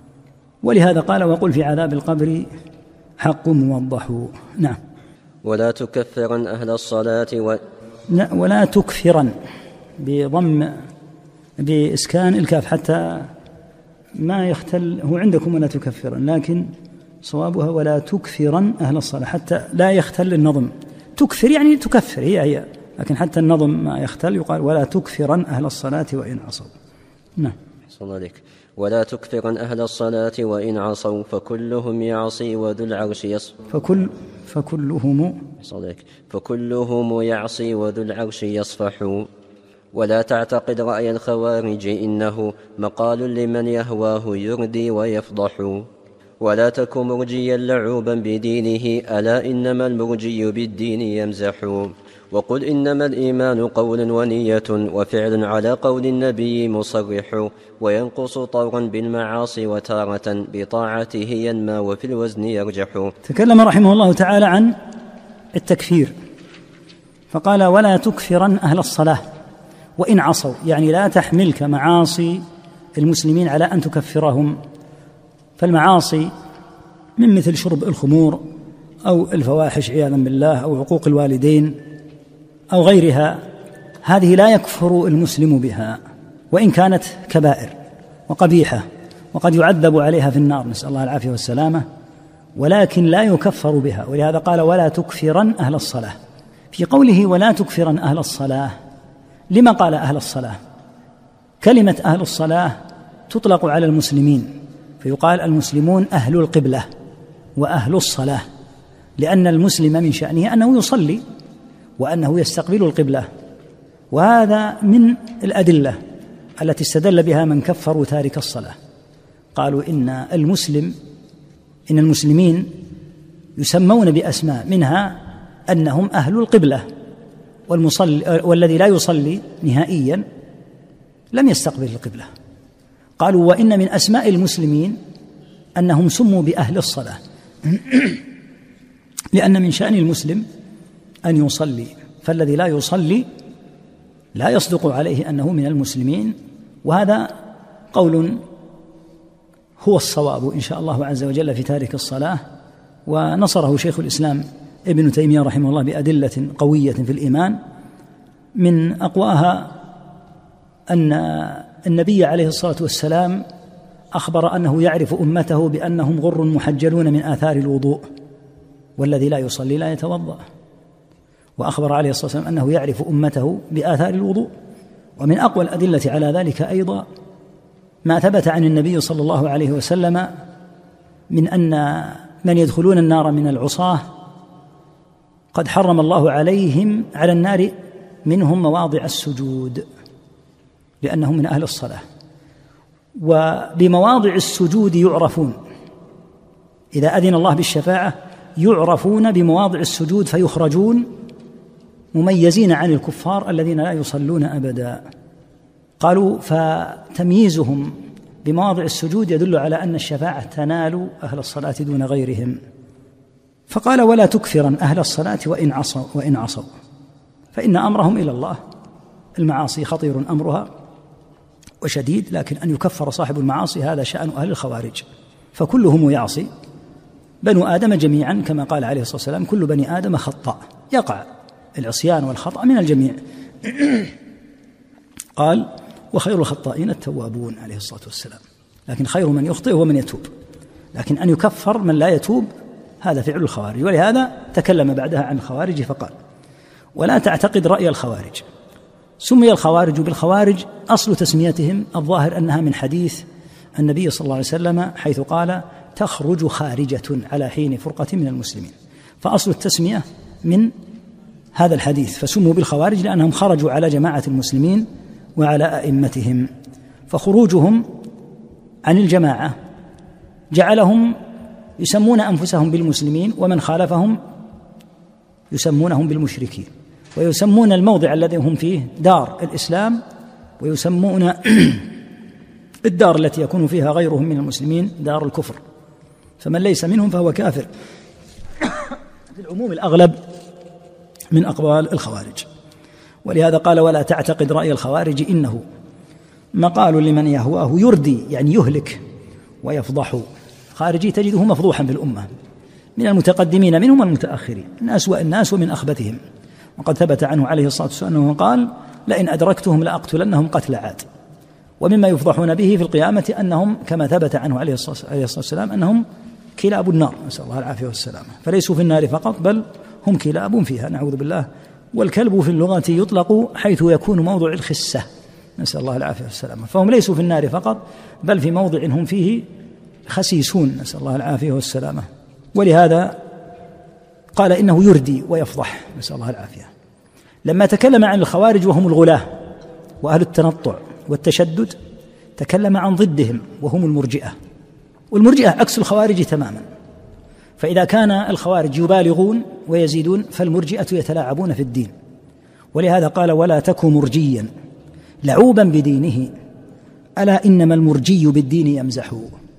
ولهذا قال: وقل في عذاب القبر حق موضح. نعم. ولا تكفرن أهل الصلاة و... لا، ولا تكفرن بضم بإسكان الكاف حتى ما يختل، هو عندكم ولا تكفرن، لكن صوابها ولا تكفرن أهل الصلاة، حتى لا يختل النظم. تكفر يعني تكفر، هي هي، لكن حتى النظم ما يختل يقال ولا تكفرن أهل الصلاة وإن عصوا. نعم. صلى الله عليك. ولا تكفرن أهل الصلاة وإن عصوا فكلهم يعصي وذو العرش يصفح. فكل فكلهم صلى الله عليك. فكلهم يعصي وذو العرش يصفح. ولا تعتقد رأي الخوارج إنه مقال لمن يهواه يردي ويفضح. ولا تك مرجيا لعوبا بدينه ألا إنما المرجي بالدين يمزح. وقل إنما الإيمان قول ونية وفعل على قول النبي مصرح. وينقص طورا بالمعاصي وتارة بطاعته ينمى وفي الوزن يرجح. تكلم رحمه الله تعالى عن التكفير فقال ولا تكفرن أهل الصلاة وإن عصوا، يعني لا تحملك معاصي المسلمين على أن تكفرهم. فالمعاصي من مثل شرب الخمور أو الفواحش عياذا بالله أو عقوق الوالدين أو غيرها، هذه لا يكفر المسلم بها وإن كانت كبائر وقبيحة وقد يعذب عليها في النار، نسأل الله العافية والسلامة، ولكن لا يكفر بها. ولهذا قال ولا تكفرن أهل الصلاة. في قوله ولا تكفرن أهل الصلاة، لما قال أهل الصلاة؟ كلمة أهل الصلاة تطلق على المسلمين، فيقال المسلمون أهل القبلة وأهل الصلاة، لأن المسلم من شأنه أنه يصلي وأنه يستقبل القبلة. وهذا من الأدلة التي استدل بها من كفروا تارك الصلاة. قالوا إن المسلم إن المسلمين يسمون بأسماء، منها أنهم أهل القبلة، والمصلي والذي لا يصلي نهائيا لم يستقبل القبلة. قالوا وإن من أسماء المسلمين أنهم سموا بأهل الصلاة لأن من شأن المسلم أن يصلي، فالذي لا يصلي لا يصدق عليه أنه من المسلمين. وهذا قول هو الصواب إن شاء الله عز وجل في تارك الصلاة، ونصره شيخ الإسلام ابن تيمية رحمه الله بأدلة قوية في الإيمان. من أقواها أن النبي عليه الصلاة والسلام أخبر أنه يعرف أمته بأنهم غر محجلون من آثار الوضوء، والذي لا يصلي لا يتوضأ. وأخبر عليه الصلاة والسلام أنه يعرف أمته بآثار الوضوء. ومن أقوى الأدلة على ذلك أيضا ما ثبت عن النبي صلى الله عليه وسلم من أن من يدخلون النار من العصاة قد حرم الله عليهم على النار منهم مواضع السجود لأنهم من أهل الصلاة. وبمواضع السجود يعرفون، إذا أذن الله بالشفاعة يعرفون بمواضع السجود فيخرجون مميزين عن الكفار الذين لا يصلون أبدا. قالوا فتمييزهم بمواضع السجود يدل على أن الشفاعة تنال أهل الصلاة دون غيرهم. فقال ولا تكفرن أهل الصلاة وإن عصوا وإن عصوا فإن أمرهم إلى الله. المعاصي خطير أمرها وشديد، لكن أن يكفر صاحب المعاصي هذا شأن أهل الخوارج، فكلهم يعصي، بنو آدم جميعا كما قال عليه الصلاة والسلام كل بني آدم خطأ، يقع العصيان والخطأ من الجميع. قال وخير الخطائين التوابون عليه الصلاة والسلام، لكن خير من يخطئ هو من يتوب، لكن أن يكفر من لا يتوب هذا فعل الخوارج. ولهذا تكلم بعدها عن الخوارج فقال ولا تعتقد رأي الخوارج. سمي الخوارج بالخوارج أصل تسميتهم الظاهر أنها من حديث النبي صلى الله عليه وسلم حيث قال تخرج خارجة على حين فرقة من المسلمين، فأصل التسمية من هذا الحديث، فسموا بالخوارج لأنهم خرجوا على جماعة المسلمين وعلى أئمتهم. فخروجهم عن الجماعة جعلهم يسمون أنفسهم بالمسلمين، ومن خالفهم يسمونهم بالمشركين، ويسمون الموضع الذي هم فيه دار الإسلام، ويسمون الدار التي يكون فيها غيرهم من المسلمين دار الكفر، فمن ليس منهم فهو كافر. في العموم الأغلب من أقوال الخوارج. ولهذا قال ولا تعتقد رأي الخوارج إنه مقال لمن يهواه يردي، يعني يهلك ويفضح. خارجي تجده مفضوحا في الأمة من المتقدمين منهم والمتأخرين، من أسوأ الناس ومن أخبثهم. وقد ثبت عنه عليه الصلاة والسلام أنه قال لئن أدركتهم لأقتلنهم قتل عاد. ومما يفضحون به في القيامة أنهم كما ثبت عنه عليه الصلاة والسلام أنهم كلاب النار، نسأل الله العافية والسلامة، فليسوا في النار فقط بل هم كلاب فيها، نعوذ بالله. والكلب في اللغة يطلق حيث يكون موضع الخسة، نسأل الله العافية والسلامة، فهم ليسوا في النار فقط بل في موضع هم فيه خسيسون، نسأل الله العافية والسلامة. ولهذا قال إنه يردي ويفضح، نسأل الله العافية. لما تكلم عن الخوارج وهم الغلاة وأهل التنطع والتشدد تكلم عن ضدهم وهم المرجئة، والمرجئة عكس الخوارج تماما. فإذا كان الخوارج يبالغون ويزيدون فالمرجئة يتلاعبون في الدين، ولهذا قال ولا تك مرجيا لعوبا بدينه ألا إنما المرجي بالدين يمزح.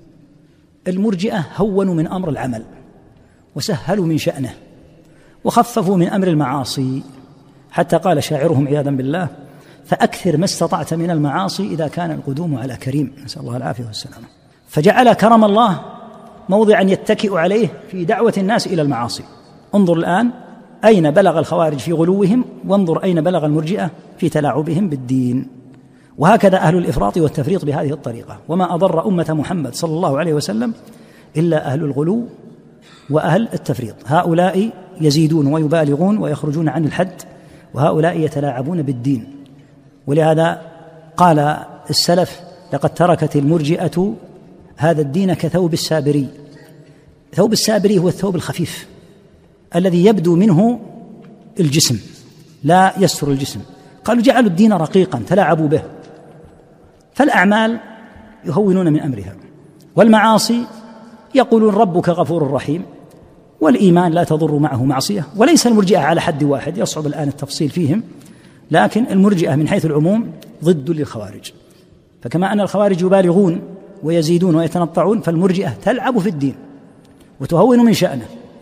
المرجئة هونوا من أمر العمل وسهلوا من شأنه وخففوا من أمر المعاصي، حتى قال شاعرهم عياذا بالله فأكثر ما استطعت من المعاصي إذا كان القدوم على كريم، نسأل الله العافية والسلامة. فجعل كرم الله موضعا يتكئ عليه في دعوة الناس إلى المعاصي. انظر الآن أين بلغ الخوارج في غلوهم، وانظر أين بلغ المرجئة في تلاعبهم بالدين. وهكذا أهل الإفراط والتفريط بهذه الطريقة، وما أضر أمة محمد صلى الله عليه وسلم إلا أهل الغلو وأهل التفريط. هؤلاء يزيدون ويبالغون ويخرجون عن الحد، وهؤلاء يتلاعبون بالدين. ولهذا قال السلف لقد تركت المرجئة هذا الدين كثوب السابري. ثوب السابري هو الثوب الخفيف الذي يبدو منه الجسم لا يستر الجسم، قالوا جعلوا الدين رقيقا تلاعبوا به. فالأعمال يهونون من أمرها، والمعاصي يقولون ربك غفور رحيم، والإيمان لا تضر معه معصية. وليس المرجئة على حد واحد، يصعب الآن التفصيل فيهم، لكن المرجئة من حيث العموم ضد للخوارج. فكما أن الخوارج يبالغون ويزيدون ويتنطعون، فالمرجئة تلعب في الدين وتهون من شأنه،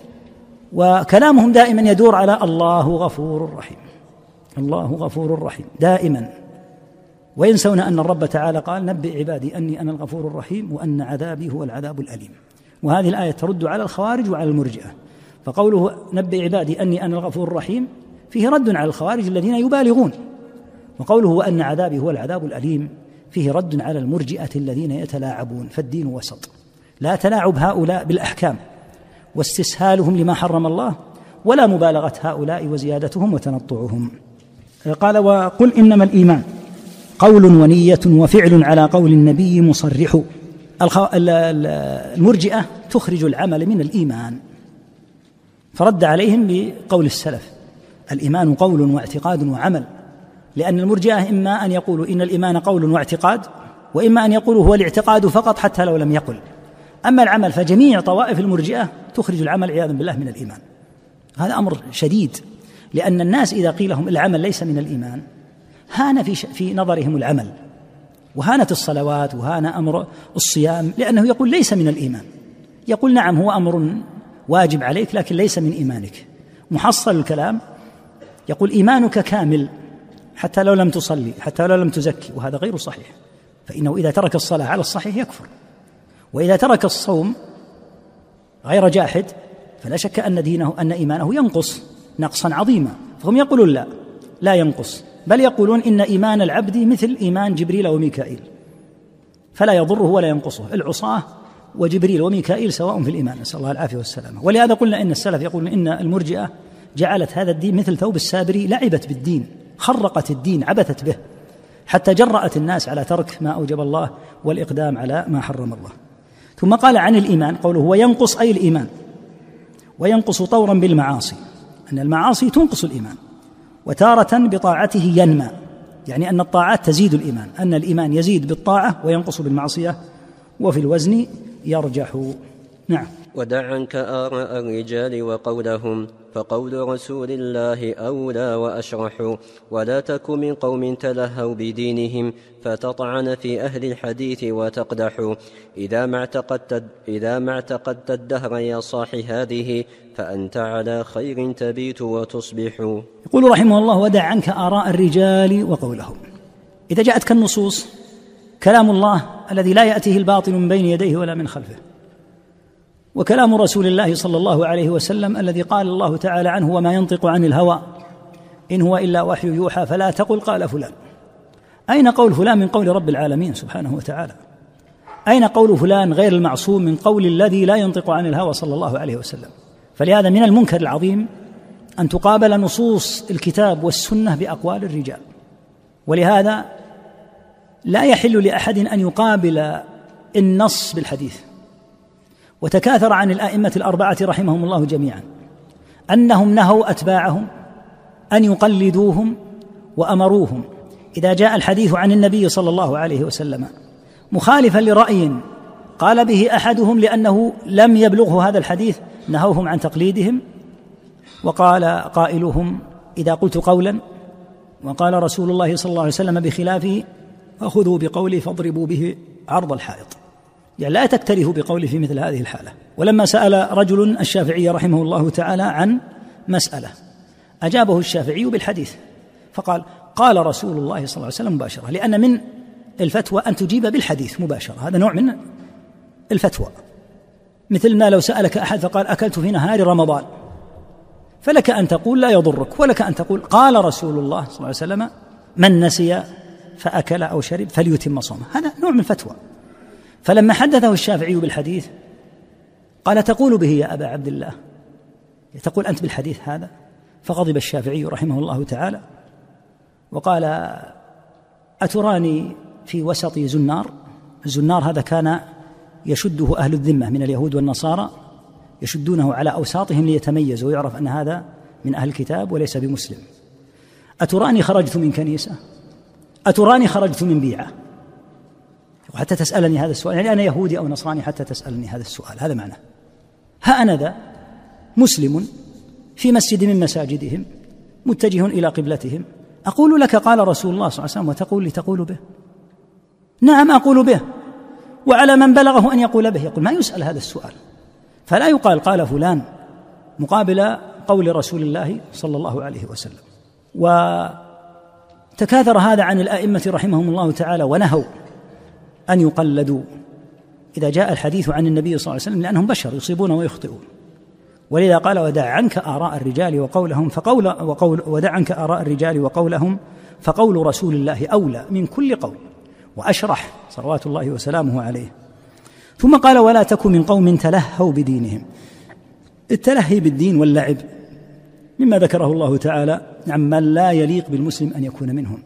وكلامهم دائما يدور على الله غفور رحيم، الله غفور رحيم دائما، وينسون أن الرب تعالى قال نبئ عبادي أني أنا الغفور الرحيم وأن عذابي هو العذاب الأليم. وهذه الآية ترد على الخوارج وعلى المرجئة. فقوله نبئ عبادي أني أنا الغفور الرحيم فيه رد على الخوارج الذين يبالغون، وقوله وأن عذابي هو العذاب الأليم فيه رد على المرجئة الذين يتلاعبون. فالدين وسط، لا تلاعب هؤلاء بالأحكام واستسهالهم لما حرم الله، ولا مبالغة هؤلاء وزيادتهم وتنطعهم. قال وقل إنما الإيمان قول ونية وفعل على قول النبي مصرح. المرجئة تخرج العمل من الإيمان، فرد عليهم بقول السلف الإيمان قول واعتقاد وعمل، لأن المرجئة إما أن يقولوا إن الإيمان قول واعتقاد، وإما أن يقولوا هو الاعتقاد فقط حتى لو لم يقل. أما العمل فجميع طوائف المرجئة تخرج العمل عياذا بالله من الإيمان. هذا أمر شديد، لأن الناس إذا قيل لهم العمل ليس من الإيمان هان في, في نظرهم العمل، وهانت الصلوات وهان أمر الصيام، لأنه يقول ليس من الإيمان. يقول نعم هو أمر واجب عليك لكن ليس من إيمانك. محصل الكلام يقول إيمانك كامل حتى لو لم تصلي، حتى لو لم تزكي، وهذا غير صحيح. فإنه إذا ترك الصلاة على الصحيح يكفر، وإذا ترك الصوم غير جاحد فلا شك أن دينه أن إيمانه ينقص نقصا عظيما. فهم يقولون لا لا ينقص، بل يقولون إن إيمان العبد مثل إيمان جبريل وميكائيل فلا يضره ولا ينقصه. العصاة وجبريل وميكائيل سواء في الإيمان، نسأل الله العافية والسلامة. ولهذا قلنا إن السلف يقولون إن المرجئة جعلت هذا الدين مثل ثوب السابري، لعبت بالدين، خرقت الدين، عبثت به، حتى جرأت الناس على ترك ما أوجب الله والإقدام على ما حرم الله. ثم قال عن الإيمان قوله وينقص أي الإيمان، وينقص طورا بالمعاصي، أن المعاصي تنقص الإيمان، وتارة بطاعته ينمى، يعني أن الطاعات تزيد الإيمان، أن الإيمان يزيد بالطاعة وينقص بالمعصية، وفي الوزن يرجح. نعم. ودع عنك آراء الرجال وقولهم، فقول رسول الله أولى وأشرح. ولا تك من قوم تلهوا بدينهم، فتطعن في أهل الحديث وتقدح. إذا ما اعتقدت, إذا ما اعتقدت الدهر يا صاح هذه، فأنت على خير تبيت وتصبح. يقول رحمه الله ودع عنك آراء الرجال وقولهم. إذا جاءتك النصوص كلام الله الذي لا يأتيه الباطل من بين يديه ولا من خلفه، وكلام رسول الله صلى الله عليه وسلم الذي قال الله تعالى عنه وما ينطق عن الهوى إن هو إلا وحي يوحى فلا تقل قال فلان. أين قول فلان من قول رب العالمين سبحانه وتعالى؟ أين قول فلان غير المعصوم من قول الذي لا ينطق عن الهوى صلى الله عليه وسلم؟ فلهذا من المنكر العظيم أن تقابل نصوص الكتاب والسنة بأقوال الرجال، ولهذا لا يحل لأحد أن يقابل النص بالحديث. وتكاثر عن الأئمة الأربعة رحمهم الله جميعا أنهم نهوا أتباعهم أن يقلدوهم، وأمروهم إذا جاء الحديث عن النبي صلى الله عليه وسلم مخالفا لرأي قال به أحدهم لأنه لم يبلغه هذا الحديث نهوهم عن تقليدهم. وقال قائلهم إذا قلت قولا وقال رسول الله صلى الله عليه وسلم بخلافه فخذوا بقولي فاضربوا به عرض الحائط، يعني لا تكترثوا بقولي في مثل هذه الحالة. ولما سأل رجل الشافعي رحمه الله تعالى عن مسألة أجابه الشافعي بالحديث فقال قال رسول الله صلى الله عليه وسلم مباشرة، لأن من الفتوى أن تجيب بالحديث مباشرة، هذا نوع من الفتوى. مثل ما لو سألك أحد فقال أكلت في نهار رمضان، فلك أن تقول لا يضرك، ولك أن تقول قال رسول الله صلى الله عليه وسلم من نسي فأكل أو شرب فليتم صومه، هذا نوع من الفتوى. فلما حدثه الشافعي بالحديث قال تقول به يا أبا عبد الله، تقول أنت بالحديث هذا؟ فغضب الشافعي رحمه الله تعالى وقال أتراني في وسط زنار؟ الزنار هذا كان يشده أهل الذمة من اليهود والنصارى، يشدونه على أوساطهم ليتميزوا ويعرف أن هذا من أهل الكتاب وليس بمسلم. أتراني خرجت من كنيسة؟ أتراني خرجت من بيعة؟ حتى تسألني هذا السؤال، يعني أنا يهودي أو نصراني حتى تسألني هذا السؤال، هذا معنى. ها أنا ذا مسلم في مسجد من مساجدهم متجه إلى قبلتهم، أقول لك قال رسول الله صلى الله عليه وسلم وتقول لي تقول به؟ نعم أقول به، وعلى من بلغه أن يقول به. يقول ما يسأل هذا السؤال، فلا يقال قال فلان مقابل قول رسول الله صلى الله عليه وسلم. وتكاثر هذا عن الأئمة رحمهم الله تعالى ونهوا أن يقلدوا إذا جاء الحديث عن النبي صلى الله عليه وسلم، لأنهم بشر يصيبون ويخطئون. ولذا قال ودع عنك آراء الرجال وقولهم فقول وقول ودع عنك آراء الرجال وقولهم فقول رسول الله أولى من كل قول وأشرح صلوات الله وسلامه عليه. ثم قال ولا تكن من قوم تلهوا بدينهم. التلهي بالدين واللعب مما ذكره الله تعالى عمن لا يليق بالمسلم أن يكون منهم.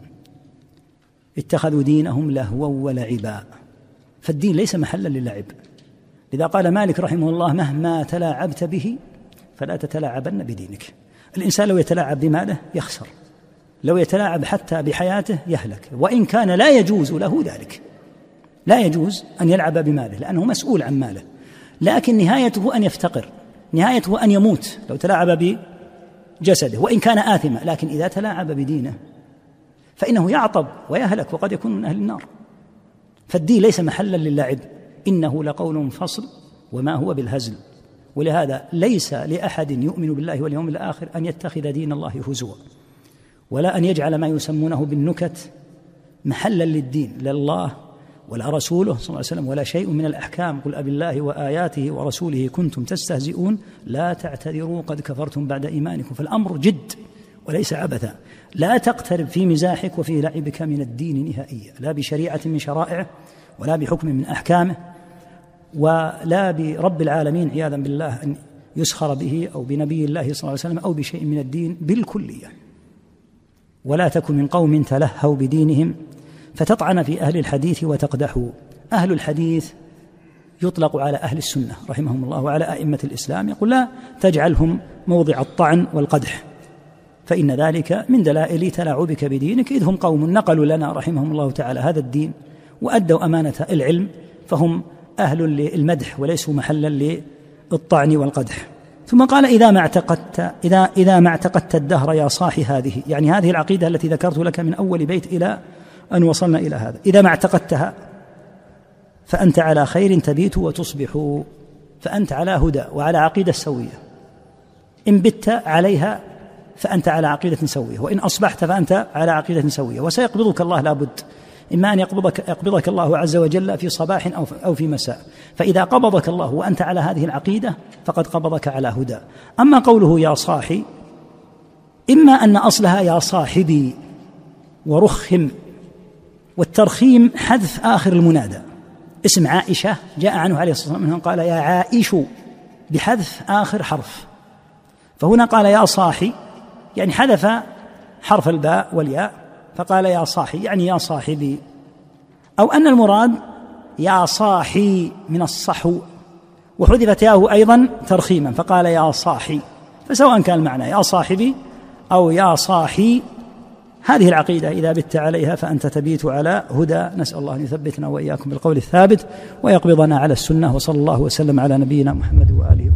اتخذوا دينهم لهوا ولعبا، فالدين ليس محلا للعب. لذا قال مالك رحمه الله مهما تلاعبت به فلا تتلاعبن بدينك. الإنسان لو يتلاعب بماله يخسر، لو يتلاعب حتى بحياته يهلك، وإن كان لا يجوز له ذلك، لا يجوز أن يلعب بماله لأنه مسؤول عن ماله، لكن نهايته أن يفتقر، نهايته أن يموت لو تلاعب بجسده وإن كان آثما. لكن إذا تلاعب بدينه فإنه يعطب ويهلك وقد يكون من أهل النار. فالدين ليس محلا للعب، إنه لقول فصل وما هو بالهزل. ولهذا ليس لأحد يؤمن بالله واليوم الآخر أن يتخذ دين الله هزوا، ولا أن يجعل ما يسمونه بالنكت محلا للدين، لا الله ولا رسوله صلى الله عليه وسلم ولا شيء من الأحكام. قل أبالله وآياته ورسوله كنتم تستهزئون لا تعتذروا قد كفرتم بعد إيمانكم. فالأمر جد وليس عبثا. لا تقترب في مزاحك وفي لعبك من الدين نهائيا، لا بشريعة من شرائعه ولا بحكم من أحكامه ولا برب العالمين عياذا بالله أن يسخر به أو بنبي الله صلى الله عليه وسلم أو بشيء من الدين بالكلية. ولا تكن من قوم تلهوا بدينهم فتطعن في أهل الحديث وتقدحوا. أهل الحديث يطلق على أهل السنة رحمهم الله وعلى أئمة الإسلام، يقول لا تجعلهم موضع الطعن والقدح، فإن ذلك من دلائل تلاعبك بدينك، إذ هم قوم نقلوا لنا رحمهم الله تعالى هذا الدين وأدوا أمانة العلم، فهم أهل للمدح وليسوا محلا للطعن والقدح. ثم قال إذا ما اعتقدت إذا إذا ما اعتقدت الدهر يا صاحي هذه، يعني هذه العقيدة التي ذكرت لك من أول بيت إلى أن وصلنا إلى هذا، إذا ما اعتقدتها فأنت على خير تبيت وتصبح، فأنت على هدى وعلى عقيدة سوية. إن بت عليها فأنت على عقيدة سوية، وإن أصبحت فأنت على عقيدة سوية، وسيقبضك الله لابد، إما أن يقبضك, يقبضك الله عز وجل في صباح أو, أو في مساء. فإذا قبضك الله وأنت على هذه العقيدة فقد قبضك على هدى. أما قوله يا صاحي، إما أن أصلها يا صاحبي ورخم والترخيم حذف آخر المنادى. اسم عائشة جاء عنه عليه الصلاة والسلام قال يا عائش بحذف آخر حرف، فهنا قال يا صاحي يعني حذف حرف الباء والياء فقال يا صاحي يعني يا صاحبي، أو أن المراد يا صاحي من الصحو وحذفت ياه أيضا ترخيما فقال يا صاحي، فسواء كان المعنى يا صاحبي أو يا صاحي هذه العقيدة إذا بت عليها فأنت تبيت على هدى. نسأل الله أن يثبتنا وإياكم بالقول الثابت ويقبضنا على السنة، وصلى الله وسلم على نبينا محمد وآله.